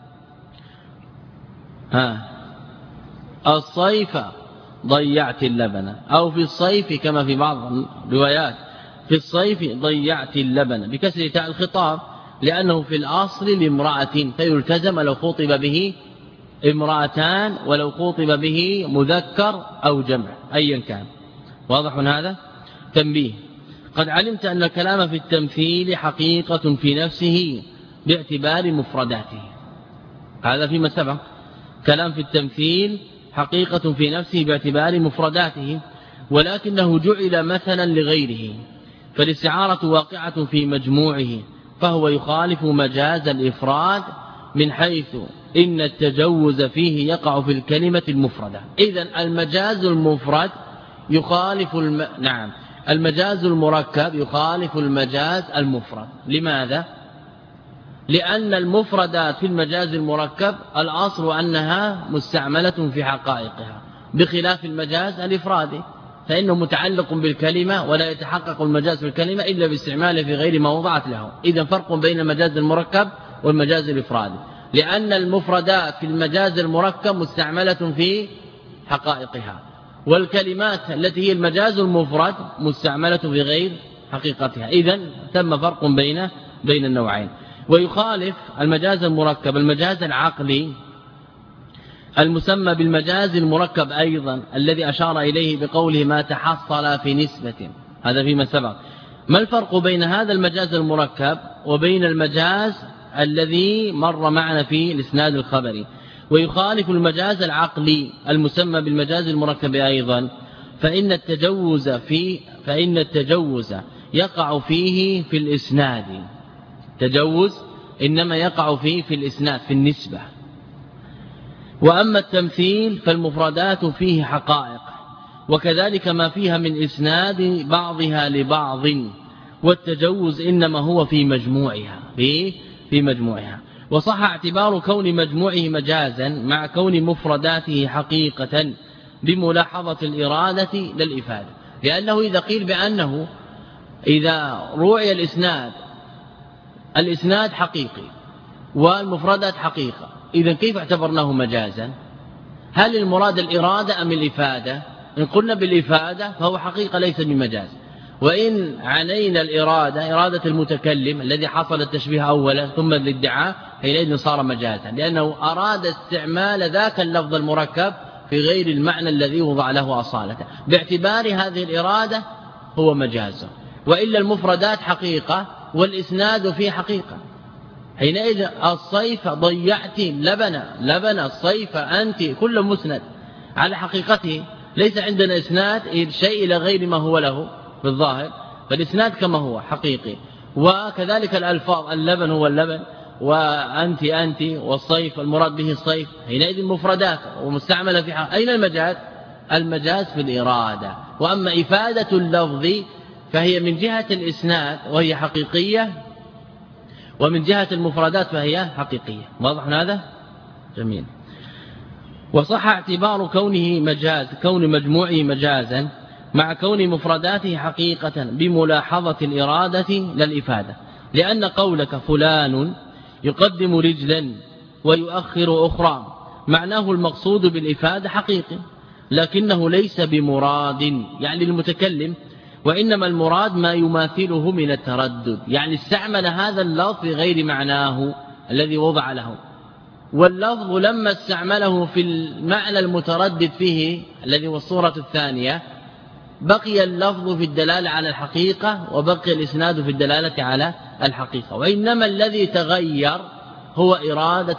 الصيف ضيعت اللبن، أو في الصيف كما في بعض الروايات في الصيف ضيعت اللبن بكسر تاء الخطاب، لأنه في الأصل لامرأة، فيلتزم لو خطب به امرأتان ولو خطب به مذكر أو جمع أيا كان. واضح هذا؟ تنبيه: قد علمت أن الكلام في التمثيل حقيقة في نفسه باعتبار مفرداته. هذا فيما سبق، كلام في التمثيل حقيقة في نفسه باعتبار مفرداته، ولكنه جعل مثلا لغيره، فالاستعارة واقعة في مجموعه، فهو يخالف مجاز الإفراد من حيث إن التجوز فيه يقع في الكلمة المفردة. إذن المجاز المفرد يخالف المجاز المركب يخالف المجاز المفرد. لماذا؟ لأن المفردات في المجاز المركب الأصل أنها مستعملة في حقائقها، بخلاف المجاز الإفرادي فإنه متعلق بالكلمة، ولا يتحقق المجاز في الكلمة إلا باستعماله في غير ما وضعت له. إذن فرق بين المجاز المركب والمجاز الإفرادي، لأن المفردات في المجاز المركب مستعملة في حقائقها، والكلمات التي هي المجاز المفرد مستعملة في غير حقيقتها. إذن ثم فرق بين النوعين. ويخالف المجاز المركب المجاز العقلي المسمى بالمجاز المركب أيضا، الذي أشار إليه بقوله ما تحصل في نسبة. هذا فيما سبق. ما الفرق بين هذا المجاز المركب وبين المجاز الذي مر معنا في الإسناد الخبري؟ ويخالف المجاز العقلي المسمى بالمجاز المركب أيضا، فإن التجوز يقع فيه في الإسناد، تجوز إنما يقع فيه في الإسناد في النسبة. وأما التمثيل فالمفردات فيه حقائق، وكذلك ما فيها من إسناد بعضها لبعض، والتجوز إنما هو في مجموعها. وصح اعتبار كون مجموعه مجازا مع كون مفرداته حقيقة بملاحظة الإرادة للإفادة، لأنه إذا قيل بأنه إذا روعي الإسناد حقيقي والمفردات حقيقة، إذن كيف اعتبرناه مجازا؟ هل المراد الإرادة أم الإفادة؟ إن قلنا بالإفادة فهو حقيقة ليس بمجاز، وإن عنينا إرادة المتكلم الذي حصل التشبيه أولا ثم الادعاء، حينئذ صار مجازا، لأنه أراد استعمال ذاك اللفظ المركب في غير المعنى الذي وضع له أصالة، باعتبار هذه الإرادة هو مجاز. وإلا المفردات حقيقة والإسناد فيه حقيقة، حينئذ الصيف ضيعت لبن الصيف أنت كل مسند على حقيقته، ليس عندنا إسناد شيء إلى غير ما هو له بالظاهر، فالإسناد كما هو حقيقي. وكذلك الألفاظ، اللبن هو اللبن، وأنت والصيف المراد به الصيف، حينئذ مفردات ومستعملة في حق. أين المجاز في الإرادة. وأما إفادة اللفظ فهي من جهة الإسناد وهي حقيقية ومن جهة المفردات فهي حقيقية. واضح هذا؟ جميل. وصح اعتبار كونه مجاز، كون مجموعه مجازا مع كون مفرداته حقيقة بملاحظة الإرادة للإفادة، لأن قولك فلان يقدم رجلا ويؤخر أخرى معناه المقصود بالإفادة حقيقي، لكنه ليس بمراد يعني المتكلم، وإنما المراد ما يماثله من التردد، يعني استعمل هذا اللفظ في غير معناه الذي وضع له، واللفظ لما استعمله في المعنى المتردد فيه الذي هو الصورة الثانية بقي اللفظ في الدلالة على الحقيقة وبقي الإسناد في الدلالة على الحقيقة، وإنما الذي تغير هو إرادة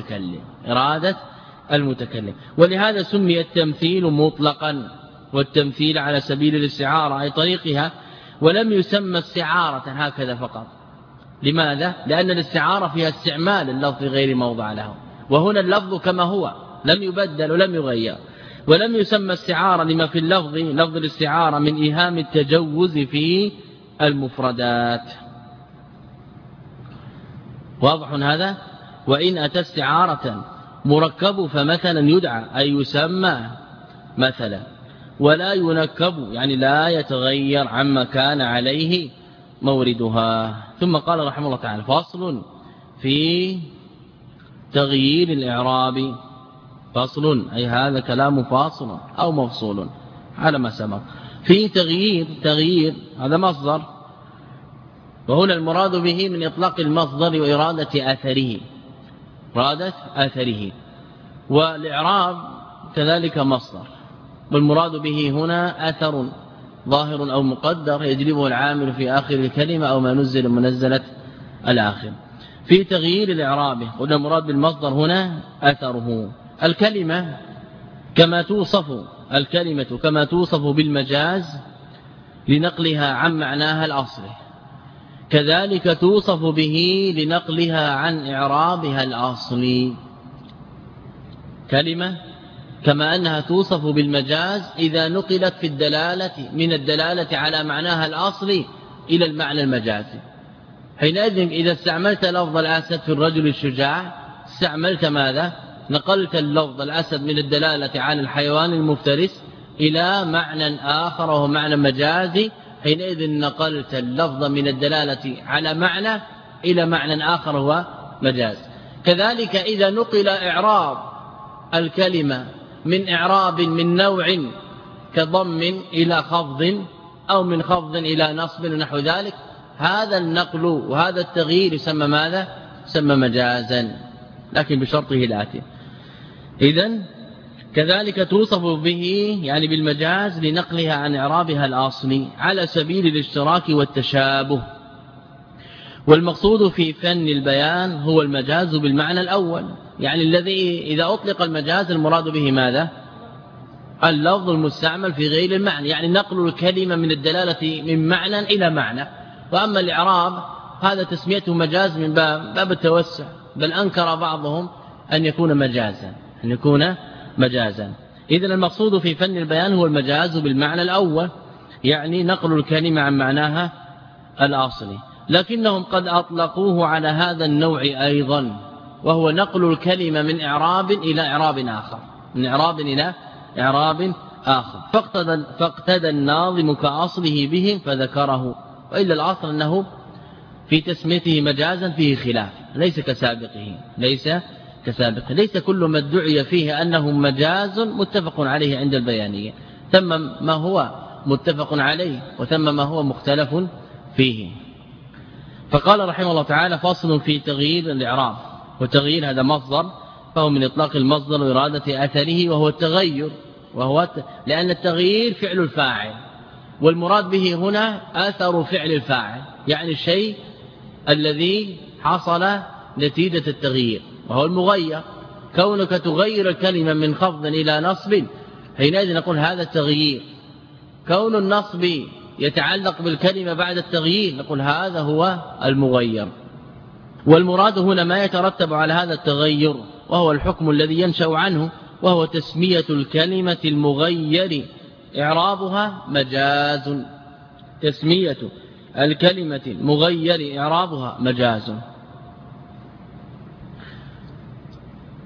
المتكلم. ولهذا سمي التمثيل مطلقا، والتمثيل على سبيل الاستعارة أي طريقها، ولم يسمى استعارة هكذا فقط. لماذا؟ لأن الاستعارة فيها استعمال اللفظ غير موضع له، وهنا اللفظ كما هو لم يبدل ولم يغير، ولم يسمى استعارة لما في اللفظ لفظ الاستعارة من إيهام التجوز في المفردات. واضح هذا؟ وإن أتى استعارة مركب فمثلا يدعى أي يسمى مثلا، ولا ينكب يعني لا يتغير عما كان عليه موردها. ثم قال رحمه الله تعالى: فصل في تغيير الإعراب. فصل أي هذا كلام فاصل أو مفصول على ما سبق. في تغيير هذا مصدر، وهنا المراد به من إطلاق المصدر وإرادة أثره، والإعراب كذلك مصدر، والمراد به هنا أثر ظاهر أو مقدر يجلبه العامل في آخر الكلمة أو ما نزل منزلة الآخر. في تغيير الإعراب قلنا المراد بالمصدر هنا أثره. الكلمة كما توصف بالمجاز لنقلها عن معناها الأصلي، كذلك توصف به لنقلها عن إعرابها الأصلي. كلمة كما أنها توصف بالمجاز إذا نقلت في الدلالة من الدلالة على معناها الأصلي إلى المعنى المجازي. حينئذ إذا استعملت لفظ الأسد في الرجل الشجاع استعملت ماذا؟ نقلت اللفظ الأسد من الدلالة على الحيوان المفترس إلى معنى آخر وهو معنى مجازي، حينئذ نقلت اللفظ من الدلالة على معنى إلى معنى آخر هو مجاز. كذلك إذا نقل إعراب الكلمة من إعراب من نوع كضم إلى خفض أو من خفض إلى نصب ونحو ذلك، هذا النقل وهذا التغيير يسمى ماذا؟ يسمى مجازا، لكن بشرطه الآتي. إذن كذلك توصف به يعني بالمجاز لنقلها عن إعرابها الأصلي على سبيل الاشتراك والتشابه. والمقصود في فن البيان هو المجاز بالمعنى الأول، يعني الذي إذا أطلق المجاز المراد به ماذا؟ اللفظ المستعمل في غير المعنى، يعني نقل الكلمة من الدلالة من معنى إلى معنى. وأما الإعراب هذا تسميته مجاز من باب التوسع، بل أنكر بعضهم أن يكون مجازا. إذن المقصود في فن البيان هو المجاز بالمعنى الأول، يعني نقل الكلمة عن معناها الأصلي، لكنهم قد أطلقوه على هذا النوع أيضا، وهو نقل الكلمة من إعراب إلى إعراب آخر، فاقتدى الناظم كأصله بهم فذكره، وإلا الأصل أنه في تسميته مجازا فيه خلاف، ليس كسابقه. ليس كل ما ادعي فيه أنه مجاز متفق عليه عند البيانية، ثم ما هو متفق عليه وثم ما هو مختلف فيه. فقال رحمه الله تعالى: فصل في تغيير الإعراب. وتغيير هذا مصدر، فهو من إطلاق المصدر وإرادة أثره، وهو التغير، لأن التغيير فعل الفاعل، والمراد به هنا أثر فعل الفاعل، يعني الشيء الذي حصل نتيجة التغيير، وهو المغير. كونك تغير الكلمة من خفض إلى نصب، حينئذ نقول هذا التغيير. كون النصب يتعلق بالكلمة بعد التغيير نقول هذا هو المغير. والمراد هنا ما يترتب على هذا التغير، وهو الحكم الذي ينشأ عنه، وهو تسمية الكلمة المغير إعرابها مجاز.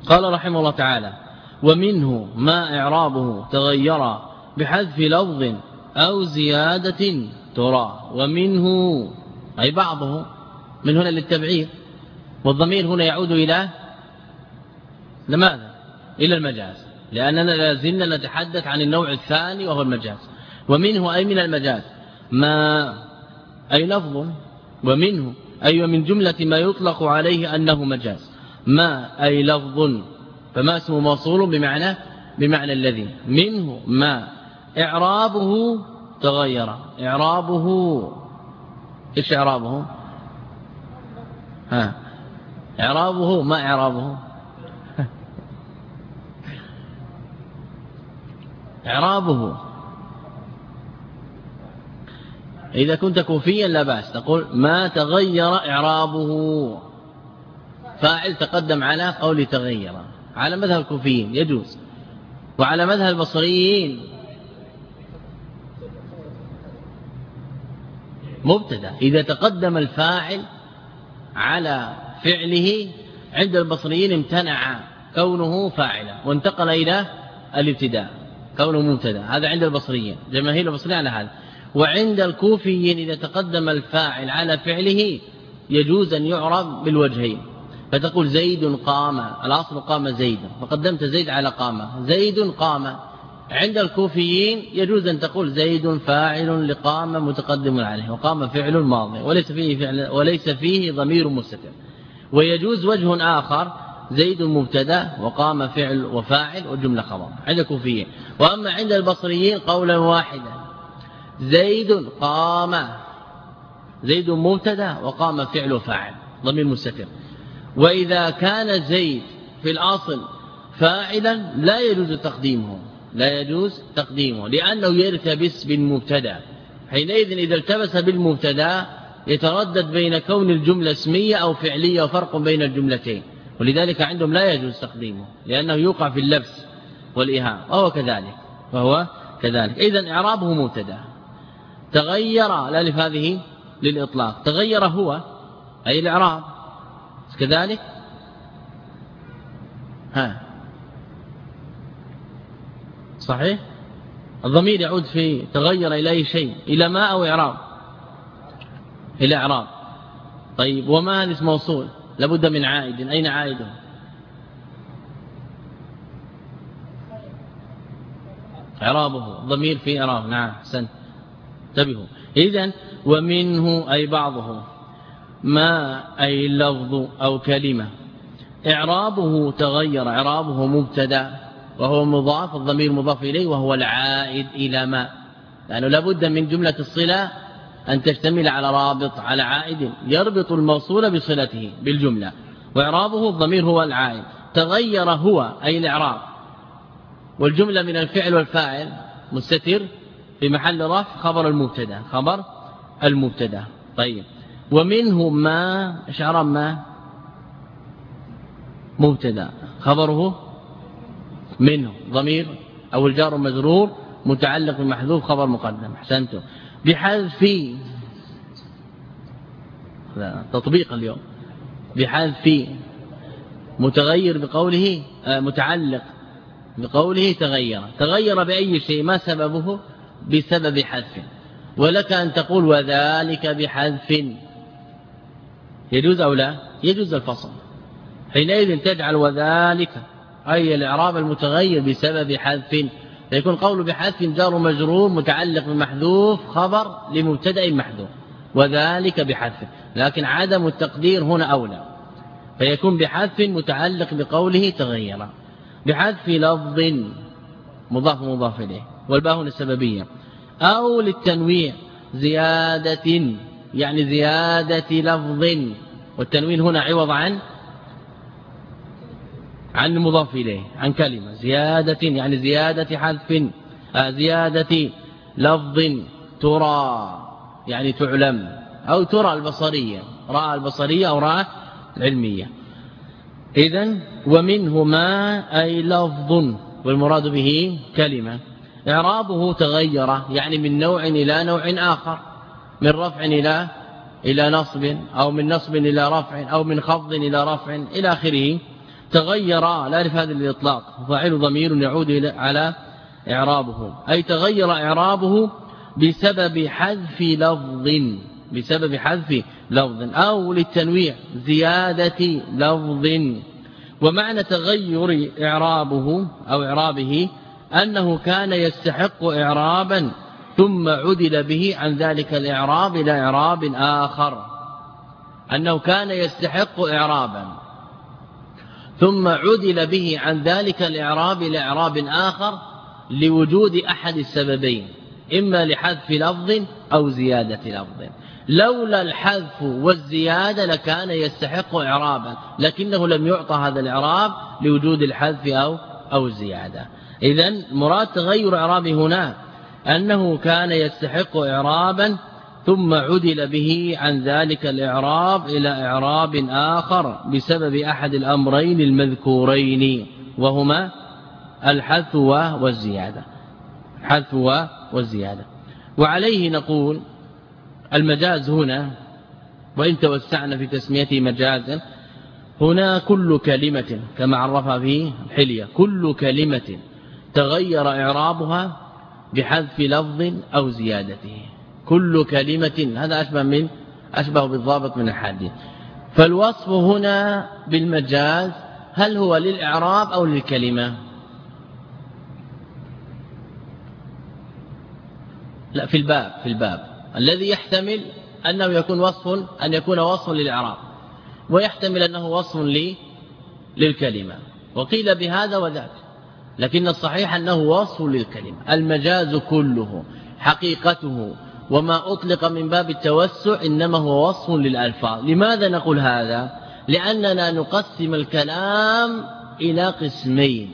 قال رحمه الله تعالى: ومنه ما إعرابه تغير بحذف لفظ أو زيادة ترى. ومنه أي بعضه، من هنا للتبعير، والضمير هنا يعود إلى لماذا؟ إلى المجاز، لأننا لازلنا نتحدث عن النوع الثاني وهو المجاز. ومنه أي من المجاز ما أي لفظ، ومنه أي من جملة ما يطلق عليه أنه مجاز. ما أي لفظ، فما اسمه موصول بمعنى الذي. منه ما إعرابه تغير. إعرابه إيش إعرابه؟ إعرابه ما إعرابه؟ إعرابه إذا كنت كوفيا لا بأس تقول ما تغير إعرابه، فاعل تقدم على قول تغير. على مذهب الكوفيين يجوز، وعلى مذهب البصريين مبتدا إذا تقدم الفاعل على فعله. عند البصريين امتنع كونه فاعلا وانتقل إلى الابتداء كونه مبتدا، هذا عند البصريين، جماهير البصريين على هذا. وعند الكوفيين إذا تقدم الفاعل على فعله يجوز أن يعرب بالوجهين، فتقول زيد قام، الأصل قام زيد، فقدمت زيد على قام، زيد قام. عند الكوفيين يجوز أن تقول زيد فاعل لقام متقدم عليه، وقام فعل ماضي وليس فيه ضمير مستتر. ويجوز وجه آخر، زيد مبتدا وقام فعل وفاعل وجملة خبر عند الكوفيين. وأما عند البصريين قولا واحدا، زيد قام، زيد مبتدا وقام فعل وفاعل ضمير مستتر. وإذا كان زيد في الأصل فاعلا لا يجوز تقديمه لأنه يلتبس بالمبتدا. حينئذ إذا التبس بالمبتدا يتردد بين كون الجملة اسمية أو فعلية، وفرق بين الجملتين، ولذلك عندهم لا يجوز تقديمه لأنه يوقع في اللبس والإيهام، وهو كذلك. إذن إعرابه مبتدا. تغير الألف هذه للإطلاق، تغير هو أي الإعراب كذلك. صحيح، الضمير يعود في تغير إلى أي شيء، إلى ما أو إعراب، إلى إعراب. طيب وما هذا اسم موصول لابد من عائد، أين عائده؟ إعرابه، ضمير في إعراب. نعم سن انتبهوا. إذن ومنه أي بعضه، ما أي لفظ أو كلمة إعرابه تغير، إعرابه مبتدا وهو مضاف، الضمير مضاف إليه، وهو العائد إلى ما، لأنه لابد من جملة الصلة أن تشتمل على رابط، على عائد يربط الموصول بصلته بالجملة، وإعرابه الضمير هو العائد. تغير هو أي الإعراب، والجملة من الفعل والفاعل مستتر في محل رفع خبر المبتدا. طيب ومنه ما إعراب ما مبتدا، خبره منه ضمير أو الجار مجرور متعلق بمحذوف خبر مقدم. احسنتم. بحذف تطبيق اليوم، بحذف متغير بقوله متعلق بقوله تغير بأي شيء، ما سببه؟ بسبب حذف. ولك أن تقول وذلك بحذف، يجوز أو لا؟ يجوز الفصل. حينئذ تجعل وذلك أي الإعراب المتغير بسبب حذف، فيكون قول بحذف جار مجرور متعلق بمحذوف خبر لمبتدأ محذوف، وذلك بحذف. لكن عدم التقدير هنا أولى، فيكون بحذف متعلق بقوله تغير. بحذف لفظ مضاف إليه، والباء هنا السببية، أو للتنويع زيادة، يعني زيادة لفظ، والتنوين هنا عوض عن مضاف إليه، عن كلمة زيادة، يعني زيادة حذف، زيادة لفظ ترى، يعني تعلم، أو ترى البصرية، رأى البصرية أو رأى العلمية. إذن ومنه ما أي لفظ، والمراد به كلمة إعرابه تغير، يعني من نوع إلى نوع آخر، من رفع إلى نصب، أو من نصب إلى رفع، أو من خفض إلى رفع إلى آخره. تغير لا أعرف هذا الإطلاق فاعل ضمير يعود على إعرابه أي تغير إعرابه بسبب حذف لفظ أو للتنويع زيادة لفظ. ومعنى تغير إعرابه أو إعرابه أنه كان يستحق إعرابا ثم عدل به عن ذلك الإعراب إلى إعراب آخر. أنه كان يستحق إعرابا ثم عدل به عن ذلك الإعراب إلى إعراب آخر لوجود أحد السببين إما لحذف لفظ أو زيادة لفظ. لولا الحذف والزيادة لكان يستحق إعرابا لكنه لم يعطى هذا الإعراب لوجود الحذف أو الزيادة. إذن مراد تغير إعرابه هنا أنه كان يستحق إعرابا ثم عدل به عن ذلك الإعراب إلى إعراب آخر بسبب أحد الأمرين المذكورين وهما الحذف والزيادة. وعليه نقول المجاز هنا وإن توسعنا في تسميته مجازا هنا كل كلمة كما عرفها في الحلية كل كلمة تغير إعرابها بحذف لفظ أو زيادته. كل كلمة هذا أشبه بالضابط من الحديث. فالوصف هنا بالمجاز هل هو للإعراب أو للكلمة؟ لا في الباب الذي يحتمل أنه يكون وصف للإعراب ويحتمل أنه وصف للكلمة وقيل بهذا وذاك لكن الصحيح أنه وصف للكلمة. المجاز كله حقيقته وما أطلق من باب التوسع إنما هو وصف للألفاظ. لماذا نقول هذا؟ لأننا نقسم الكلام إلى قسمين.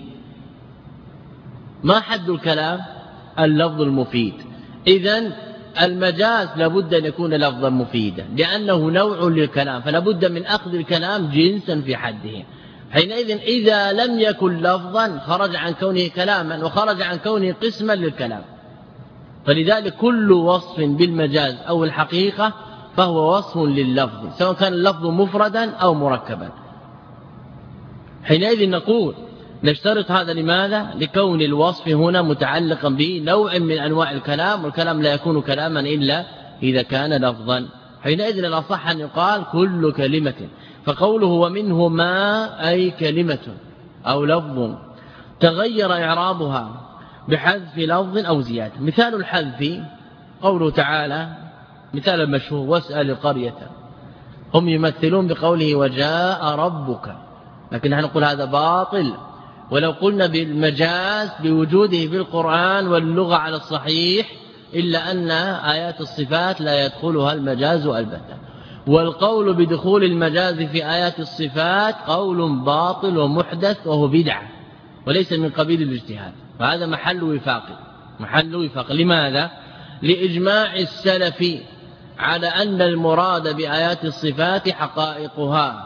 ما حد الكلام؟ اللفظ المفيد. إذن المجاز لابد أن يكون لفظا مفيدا لأنه نوع للكلام فلابد من أخذ الكلام جنسا في حده. حينئذ إذا لم يكن لفظا خرج عن كونه كلاما وخرج عن كونه قسما للكلام. فلذلك كل وصف بالمجاز أو الحقيقة فهو وصف لللفظ سواء كان اللفظ مفردا أو مركبا. حينئذ نقول نشترط هذا لماذا؟ لكون الوصف هنا متعلقا بنوع من أنواع الكلام والكلام لا يكون كلاما إلا إذا كان لفظا. حينئذ الأصح أن يقال كل كلمة. فقوله ومنه ما أي كلمة أو لفظ تغير إعرابها بحذف لفظ أو زيادة. مثال الحذف قوله تعالى مثال المشهور واسأل القرية هم يمثلون بقوله وجاء ربك لكن نحن نقول هذا باطل. ولو قلنا بالمجاز بوجوده في القرآن واللغة على الصحيح إلا أن آيات الصفات لا يدخلها المجاز البتة. والقول بدخول المجاز في آيات الصفات قول باطل ومحدث وهو بدعة وليس من قبيل الاجتهاد. وهذا محل وفاق. لماذا؟ لإجماع السلف على أن المراد بآيات الصفات حقائقها.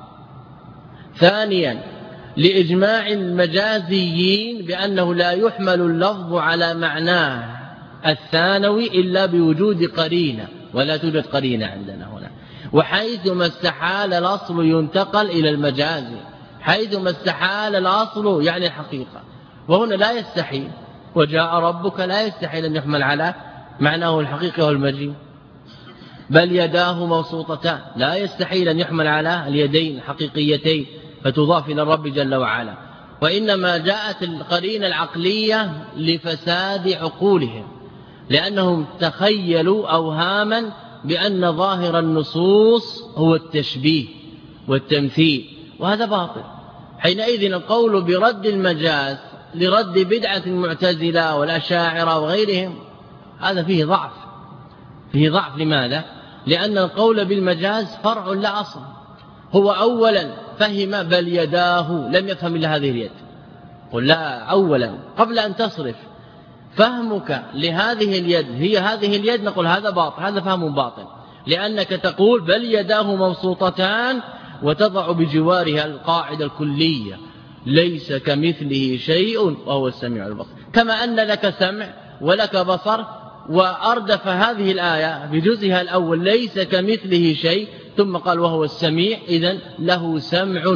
ثانيا لإجماع المجازيين بأنه لا يحمل اللفظ على معناه الثانوي إلا بوجود قرينة ولا توجد قرينة عندنا هنا. وحيثما استحال الأصل ينتقل إلى المجاز. حيثما استحال الأصل يعني الحقيقة. وهنا لا يستحيل وجاء ربك لا يستحيل أن يحمل على معناه الحقيقي والمجيء. بل يداه مبسوطتان لا يستحيل أن يحمل على اليدين الحقيقيتين فتضاف إلى الرب جل وعلا. وإنما جاءت القرينة العقلية لفساد عقولهم لأنهم تخيلوا أوهاما بأن ظاهر النصوص هو التشبيه والتمثيل وهذا باطل. حينئذ القول برد المجاز لرد بدعة المعتزلة والأشاعرة وغيرهم هذا فيه ضعف. لماذا؟ لأن القول بالمجاز فرع لا أصل. هو أولا فهم بل يداه لم يفهم إلا هذه اليد. قل لا أولا قبل أن تصرف فهمك لهذه اليد هي هذه اليد نقول هذا باطل هذا فهم باطل لأنك تقول بل يداه مبسوطتان وتضع بجوارها القاعدة الكلية ليس كمثله شيء وهو السميع البصير. كما أن لك سمع ولك بصر وأردف هذه الآية بجزئها الأول ليس كمثله شيء ثم قال وهو السميع إذن له سمع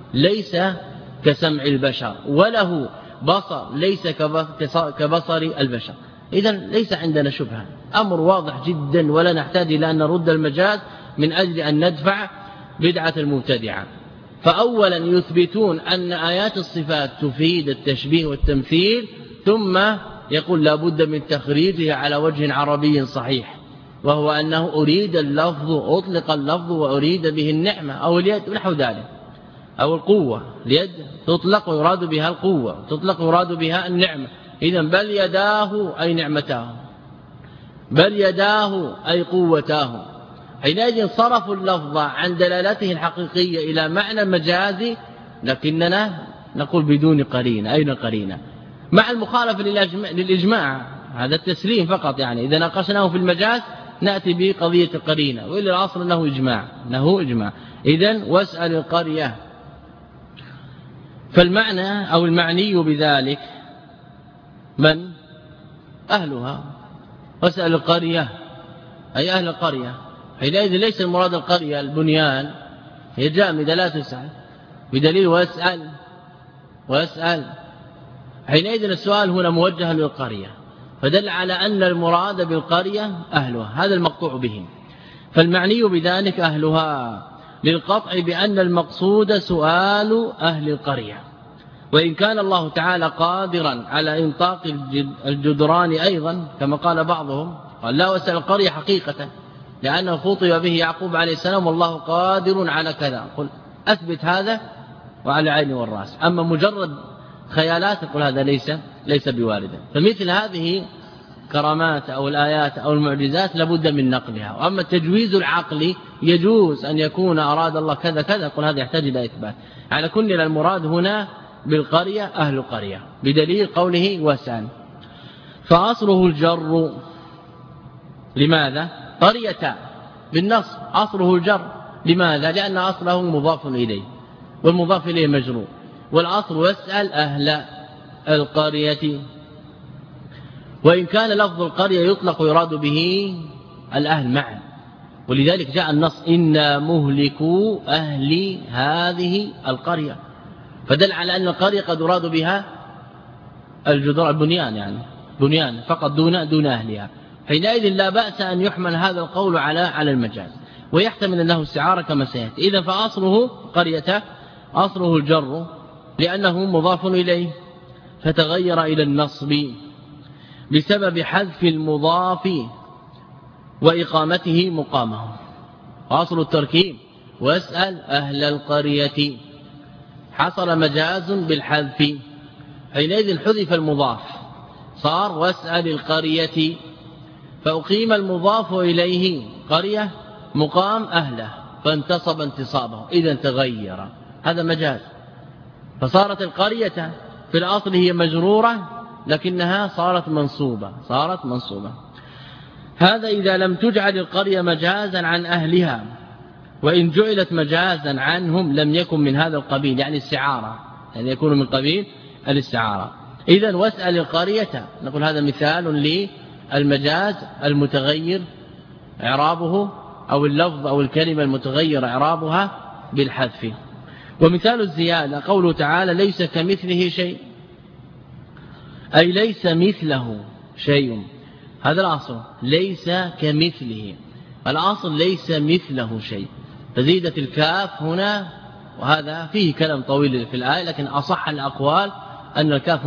ليس كسمع البشر، وله بصر ليس كبصر البشر. إذن ليس عندنا شبهة، أمر واضح جدا، ولا نحتاج إلى أن نرد المجاز من أجل أن ندفع بدعة المبتدعة. فأولا يثبتون أن آيات الصفات تفيد التشبيه والتمثيل، ثم يقول لا بد من تخريجها على وجه عربي صحيح، وهو أنه أريد اللفظ، أطلق اللفظ وأريد به النعمة أو اليد ونحو ذلك، أو القوة. اليد تطلق ويراد بها القوة، تطلق ويراد بها النعمة. إذن بل يداه أي نعمتاه، بل يداه أي قوتاه. حينئذ صرفوا اللفظ عن دلالته الحقيقية إلى معنى المجازي، لكننا نقول بدون قرينة. أين قرينة؟ مع المخالفة للإجماع، هذا التسليم فقط. يعني إذا ناقشناه في المجاز نأتي بقضية القرينة، وإلا الأصل أنه إجماع. إذن واسأل القرية. فالمعنى أو المعني بذلك من؟ أهلها. واسأل القرية أي أهل القرية. حينئذ ليس المراد القرية البنيان، هي جامدة لا تسأل، بدليل واسأل. حينئذ السؤال هنا موجه للقرية، فدل على أن المراد بالقرية أهلها، هذا المقطوع به. فالمعني بذلك أهلها، للقطع بأن المقصود سؤال أهل القرية. وإن كان الله تعالى قادرا على إنطاق الجدران أيضا كما قال بعضهم، قال لا واسأل القرية حقيقة، لأنه خطب به يعقوب عليه السلام والله قادر على كذا. قل أثبت هذا وعلى عيني والرأس. أما مجرد خيالات قل هذا ليس بواردا. فمثل هذه كرامات أو الآيات أو المعجزات لابد من نقلها. وأما التجويز العقلي يجوز أن يكون أراد الله كذا كذا، قل هذا يحتاج إلى إثبات. على كل المراد هنا بالقرية أهل القرية، بدليل قوله واسأل. فأصله الجر. لماذا؟ قرية بالنص أصله الجر. لماذا؟ لأن أصله مضاف إليه، والمضاف إليه مجرور، والأصل واسأل أهل القرية. وإن كان لفظ القرية يطلق ويراد به الأهل معا، ولذلك جاء النص إنا مهلكو أهل هذه القرية، فدل على أن القرية قد يراد بها الجدران، البنيان، يعني بنيان فقط دون أهلها. حينئذ لا بأس أن يحمل هذا القول على المجاز، ويحتمل أنه استعارة كما سيأتي. إذن فأصله قرية أصله الجر لأنه مضاف إليه، فتغير إلى النصب بسبب حذف المضاف وإقامته مقامه. وأصل التركيب واسأل أهل القرية، حصل مجاز بالحذف، حينئذ حذف المضاف صار واسأل القرية، فأقيم المضاف إليه قرية مقام أهله فانتصب انتصابه، إذن تغير، هذا مجاز. فصارت القرية في الأصل هي مجرورة لكنها صارت منصوبة. هذا إذا لم تجعل القرية مجازا عن أهلها، وإن جعلت مجازا عنهم لم يكن من هذا القبيل، يعني استعارة، يعني يكون من قبيل الاستعارة. إذن واسأل القرية، نقول هذا مثال للمجاز المتغير إعرابه، أو اللفظ أو الكلمة المتغير إعرابها بالحذف. ومثال الزيادة قوله تعالى ليس كمثله شيء، أي ليس مثله شيء. هذا الأصل ليس كمثله، الأصل ليس مثله شيء، فزيدت الكاف هنا، وهذا فيه كلام طويل في الآية، لكن أصح الأقوال أن الكاف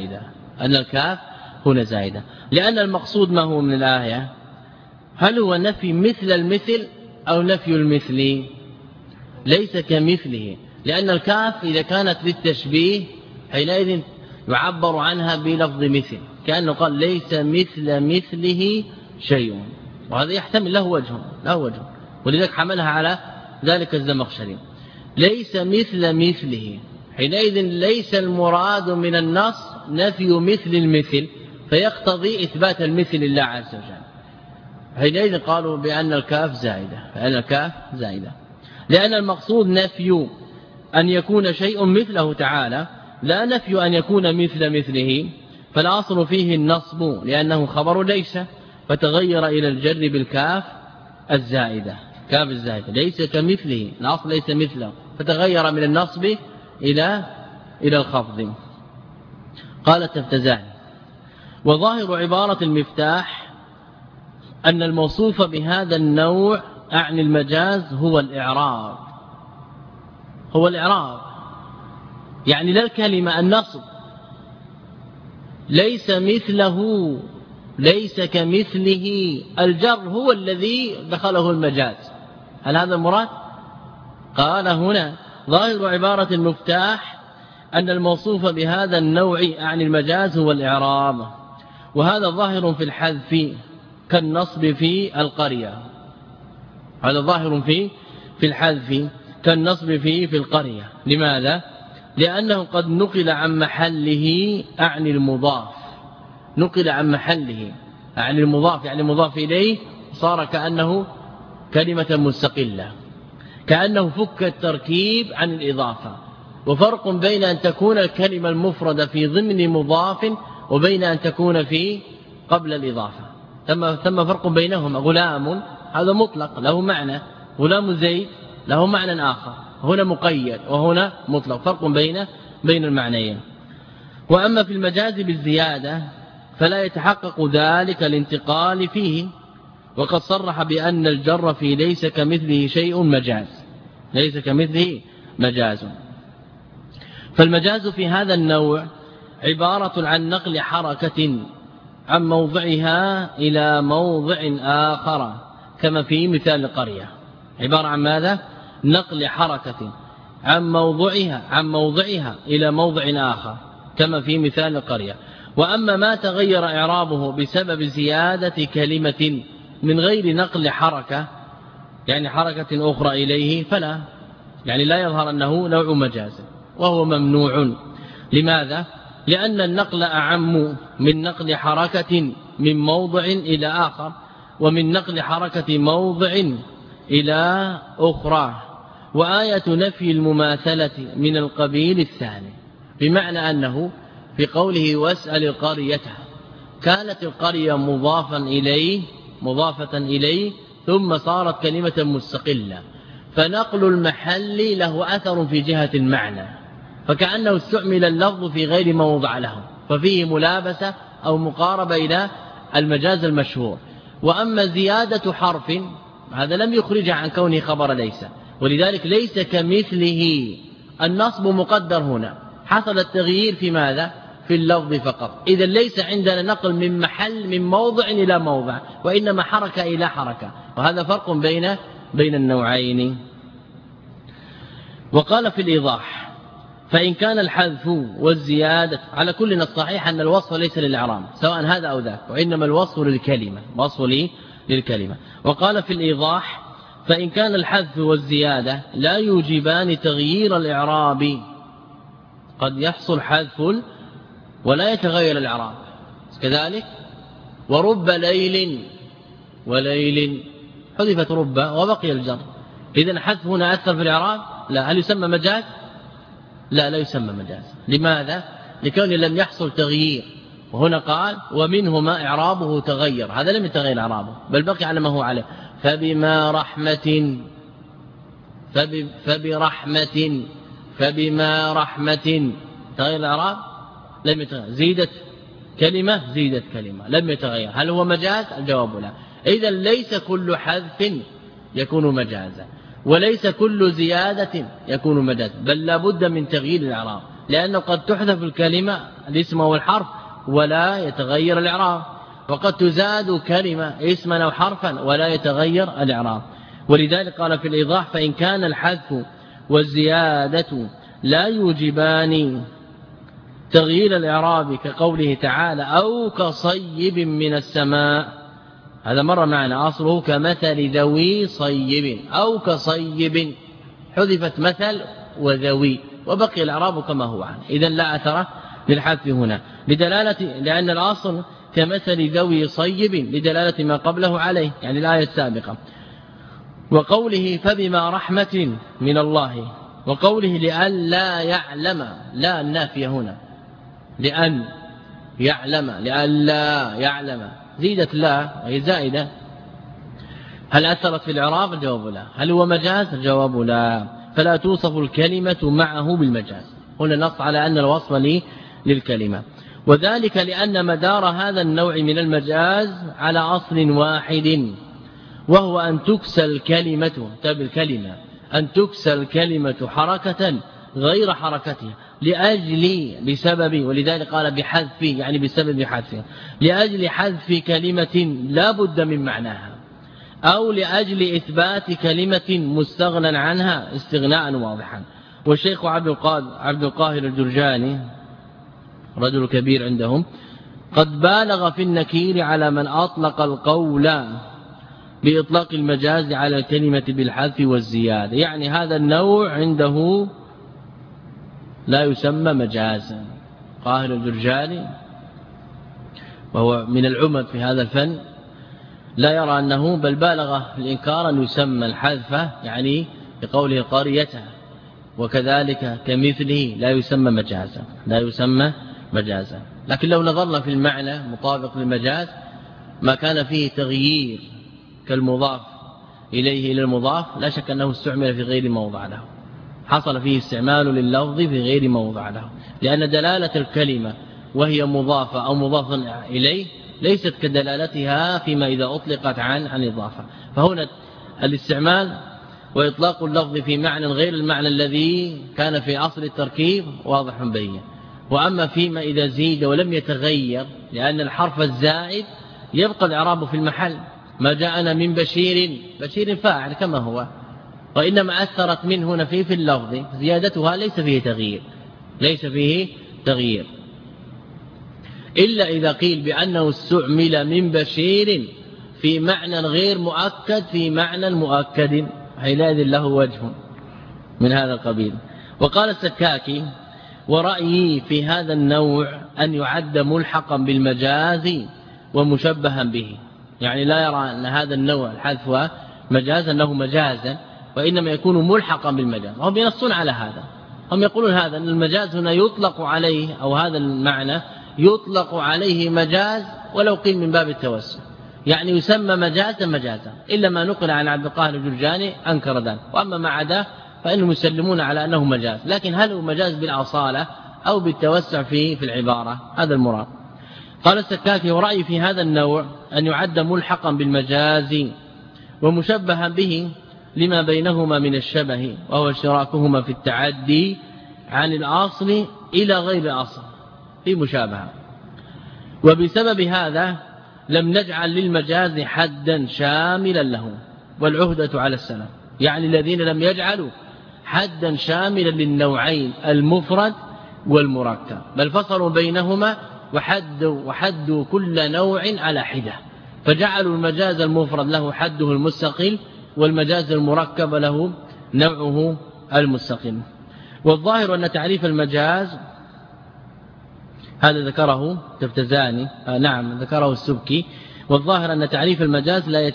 هنا زائدة، لأن المقصود ما هو من الآية؟ هل هو نفي مثل المثل أو نفي المثل؟ ليس كمثله، لأن الكاف إذا كانت للتشبيه حينئذ يعبر عنها بلفظ مثل، كأنه قال ليس مثله شيء، وهذا يحتمل له وجه، ولذلك حملها على ذلك الزمخشري. ليس مثله، حينئذ ليس المراد من النص نفي مثل المثل، فيقتضي إثبات المثل لله عز وجل. حينئذ قالوا بأن الكاف زائدة، لأن المقصود نفي أن يكون شيء مثله تعالى، لا نفي أن يكون مثله، فالأصل فيه النصب لأنه خبر ليس، فتغير إلى الجر بالكاف الزائدة، ليس كمثله، الأصل ليس مثله، فتغير من النصب إلى الخفض. قال التفتزاني: وظاهر عبارة المفتاح أن الموصوف بهذا النوع أعني المجاز هو الإعراب، يعني لا الكلمة، النصب. ليس مثله، ليس كمثله، الجر هو الذي دخله المجاز. هل هذا المراد؟ قال هنا: ظاهر عبارة المفتاح أن الموصوف بهذا النوع أعني المجاز هو الإعراب، وهذا ظاهر في الحذف كالنصب في القرية. هذا ظاهر في الحذف كالنصب في القرية. لماذا؟ لأنه قد نقل عن محله أعني المضاف، نقل عن محله أعني المضاف، يعني المضاف إليه صار كأنه كلمة مستقلة، كأنه فك التركيب عن الإضافة. وفرق بين أن تكون الكلمة المفردة في ضمن مضاف وبين أن تكون في قبل الإضافة. ثم فرق بينهما. غلام هذا مطلق له معنى، غلام زيد له معنى آخر، هنا مقيد وهنا مطلق، فرق بين المعنيين. وأما في المجاز بالزيادة فلا يتحقق ذلك الانتقال فيه، وقد صرح بأن الجر في ليس كمثله شيء مجاز، ليس كمثله مجاز. فالمجاز في هذا النوع عبارة عن نقل حركة عن موضعها إلى موضع آخر كما في مثال القرية. عبارة عن ماذا؟ نقل حركة عن موضعها إلى موضع آخر كما في مثال القرية. وأما ما تغير إعرابه بسبب زيادة كلمة من غير نقل حركة، يعني حركة أخرى إليه، فلا، يعني لا يظهر أنه نوع مجاز، وهو ممنوع. لماذا؟ لأن النقل أعم من نقل حركة من موضع إلى آخر، ومن نقل حركة موضع إلى أخرى. وآية نفي المماثلة من القبيل الثاني، بمعنى أنه في قوله واسأل القرية كانت القرية مضافة إليه ثم صارت كلمة مستقلة، فنقل المحل له أثر في جهة المعنى، فكأنه استعمل اللفظ في غير موضع له، ففيه ملابسة أو مقاربة إلى المجاز المشهور. وأما زيادة حرف هذا لم يخرج عن كونه خبر ليس، ولذلك ليس كمثله النصب مقدر هنا، حصل التغيير في ماذا؟ في اللفظ فقط. إذا ليس عندنا نقل من محل من موضع إلى موضع، وإنما حركة إلى حركة، وهذا فرق بين النوعين. وقال في الإيضاح: فإن كان الحذف والزيادة، على كل الصحيح أن الوصف ليس للإعراب سواء هذا أو ذاك، وإنما الوصف للكلمة، وصف للكلمة. وقال في الإيضاح: فإن كان الحذف والزيادة لا يوجبان تغيير الإعراب، قد يحصل حذف ولا يتغير الإعراب كذلك. ورب ليل وليل حذفت رب وبقي الجر، إذن حذف هنا أثر في الإعراب؟ لا. هل يسمى مجاز؟ لا يسمى مجاز. لماذا؟ لكون لم يحصل تغيير. وهنا قال ومنهما إعرابه تغير، هذا لم يتغير إعرابه بل بقي على ما هو عليه. فبما رحمة تغير الإعراب؟ لم يتغير. زيدت كلمة لم يتغير. هل هو مجاز؟ الجواب لا. إذا ليس كل حذف يكون مجازا، وليس كل زيادة يكون مجازا، بل لا بد من تغيير الإعراب، لأنه قد تحذف الكلمة الاسم والحرف ولا يتغير الإعراب، وقد تزاد كلمة اسما أو حرفا ولا يتغير الإعراب. ولذلك قال في الإيضاح: فإن كان الحذف والزيادة لا يوجبان تغيير الإعراب كقوله تعالى أو كصيب من السماء، هذا مر معنا أصله كمثل ذوي صيب أو كصيب، حذفت مثل وذوي وبقي الإعراب كما هو عنه. إذن لا أثر للحذف هنا لأن الأصل كمثل ذوي صيب لدلالة ما قبله عليه، يعني الآية السابقة. وقوله فبما رحمة من الله، وقوله لأن لا يعلم، لا النافية هنا، لأن لا يعلم زيدت لا هي زائدة، هل أثرت في الإعراب؟ الجواب لا. هل هو مجاز؟ الجواب لا. فلا توصف الكلمة معه بالمجاز. هنا نص على أن الوصف للكلمة، وذلك لأن مدار هذا النوع من المجاز على أصل واحد، وهو أن تكسى الكلمة بالكلمة، أن تكسى الكلمة حركة غير حركتها بسبب، ولذلك قال بحذف، يعني بسبب حذفها، لأجل حذف كلمة لا بد من معناها، أو لأجل إثبات كلمة مستغنى عنها استغناء واضحا. والشيخ عبد القاهر الجرجاني رجل كبير عندهم قد بالغ في النكير على من أطلق القول بإطلاق المجاز على الكلمة بالحذف والزيادة، يعني هذا النوع عنده لا يسمى مجازا. قاهر الجرجاني وهو من العمد في هذا الفن لا يرى أنه، بل بالغ في الإنكار أن يسمى الحذف، يعني بقوله قريته، وكذلك كمثله لا يسمى مجازا. لكن لو نظرنا في المعنى مطابق للمجاز ما كان فيه تغيير كالمضاف إليه إلى المضاف لا شك أنه استعمل في غير موضع له، حصل فيه استعمال لللفظ في غير موضع له، لأن دلالة الكلمة وهي مضافة أو مضاف إليه ليست كدلالتها فيما إذا أطلقت عن إضافة. فهنا الاستعمال وإطلاق اللفظ في معنى غير المعنى الذي كان في أصل التركيب واضح بين. وأما فيما إذا زيد ولم يتغير، لأن الحرف الزائد يبقى الإعراب في المحل، ما جاءنا من بشير فاعل كما هو، وإنما أثرت منه هنا في اللفظ زيادتها ليس فيه تغيير إلا إذا قيل بأنه استعمل من بشير في معنى غير مؤكد في معنى مؤكد، حينئذ له وجه من هذا القبيل. وقال السكاكي: ورأيي في هذا النوع أن يعد ملحقا بالمجاز ومشبها به، يعني لا يرى أن هذا النوع الحذف مجاز أنه مجازا، وإنما يكون ملحقا بالمجاز. وهم ينصون على هذا، هم يقولون هذا أن المجاز هنا يطلق عليه، أو هذا المعنى يطلق عليه مجاز ولو قيل من باب التوسع، يعني يسمى مجازا إلا ما نقل عن عبد القاهر الجرجاني أنكر ذلك، وأما ما عداه فإنهم يسلمون على أنه مجاز، لكن هل هو مجاز بالأصالة أو بالتوسع في العبارة؟ هذا المراد. قال السكاكي: ورأي في هذا النوع أن يعد ملحقا بالمجاز ومشبها به لما بينهما من الشبه، وهو اشتراكهما في التعدي عن الأصل إلى غير الأصل في مشابهة. وبسبب هذا لم نجعل للمجاز حدا شاملا له، والعهدة على السلف، يعني الذين لم يجعلوا حدا شاملا للنوعين المفرد والمركب، بل فصلوا بينهما وحدوا كل نوع على حدة، فجعلوا المجاز المفرد له حده المستقل، والمجاز المركب له نوعه المستقل. والظاهر أن تعريف المجاز هذا ذكره تفتزاني، ذكره السبكي. والظاهر أن تعريف المجاز لا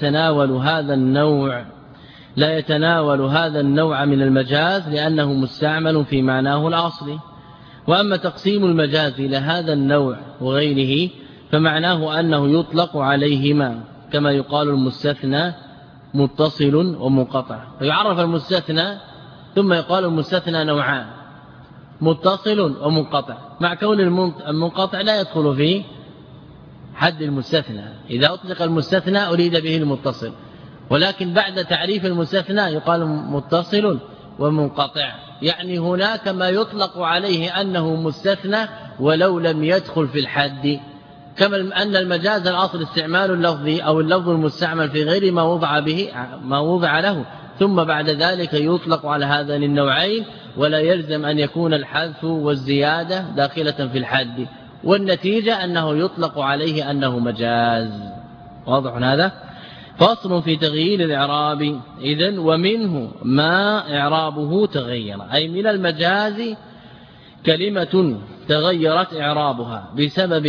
يتناول هذا النوع من المجاز لأنه مستعمل في معناه الأصلي. وأما تقسيم المجاز إلى هذا النوع وغيره فمعناه أنه يطلق عليهما، كما يقال المستثنى متصل ومنقطع، فيعرف المستثنى ثم يقال المستثنى نوعان، متصل ومنقطع، مع كون المنقطع لا يدخل في حد المستثنى. إذا أطلق المستثنى أريد به المتصل، ولكن بعد تعريف المستثنى يقال متصل ومنقطع، يعني هناك ما يطلق عليه أنه مستثنى ولو لم يدخل في الحد، كما أن المجاز الأصل استعمال اللفظ أو اللفظ المستعمل في غير ما وضع له، ثم بعد ذلك يطلق على هذين النوعين، ولا يلزم أن يكون الحذف والزيادة داخلة في الحد، والنتيجة أنه يطلق عليه أنه مجاز. واضح هذا؟ فصل في تغيير الإعراب. إذن ومنه ما إعرابه تغير، أي من المجاز كلمة تغيرت إعرابها بسبب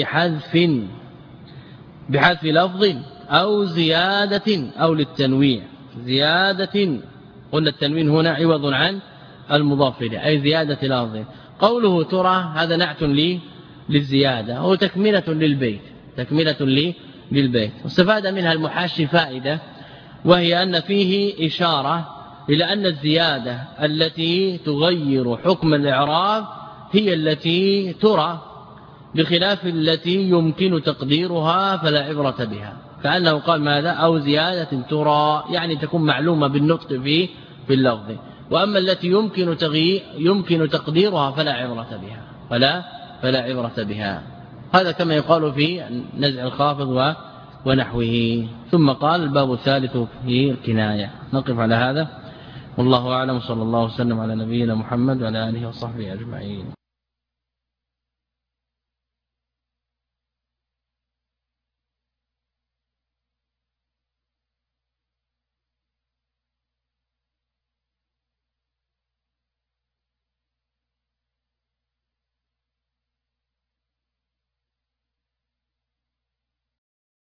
بحذف لفظ أو زيادة أو للتنويع. زيادة قلنا التنوين هنا عوض عن المضاف إليه، أي زيادة لفظ. قوله ترى هذا نعت للزيادة، هو تكملة للبيت. واستفاد منها المحاشي فائدة، وهي أن فيه إشارة إلى أن الزيادة التي تغير حكم الإعراب هي التي ترى، بخلاف التي يمكن تقديرها فلا عبرة بها. كأنه قال ماذا؟ أو زيادة ترى، يعني تكون معلومة بالنطق في اللفظ. وأما التي يمكن تقديرها فلا عبرة بها، فلا عبرة بها. هذا كما يقال في نزع الخافض ونحوه. ثم قال الباب الثالث في الكناية. نقف على هذا، والله أعلم. صلى الله وسلم على نبينا محمد وعلى آله وصحبه أجمعين.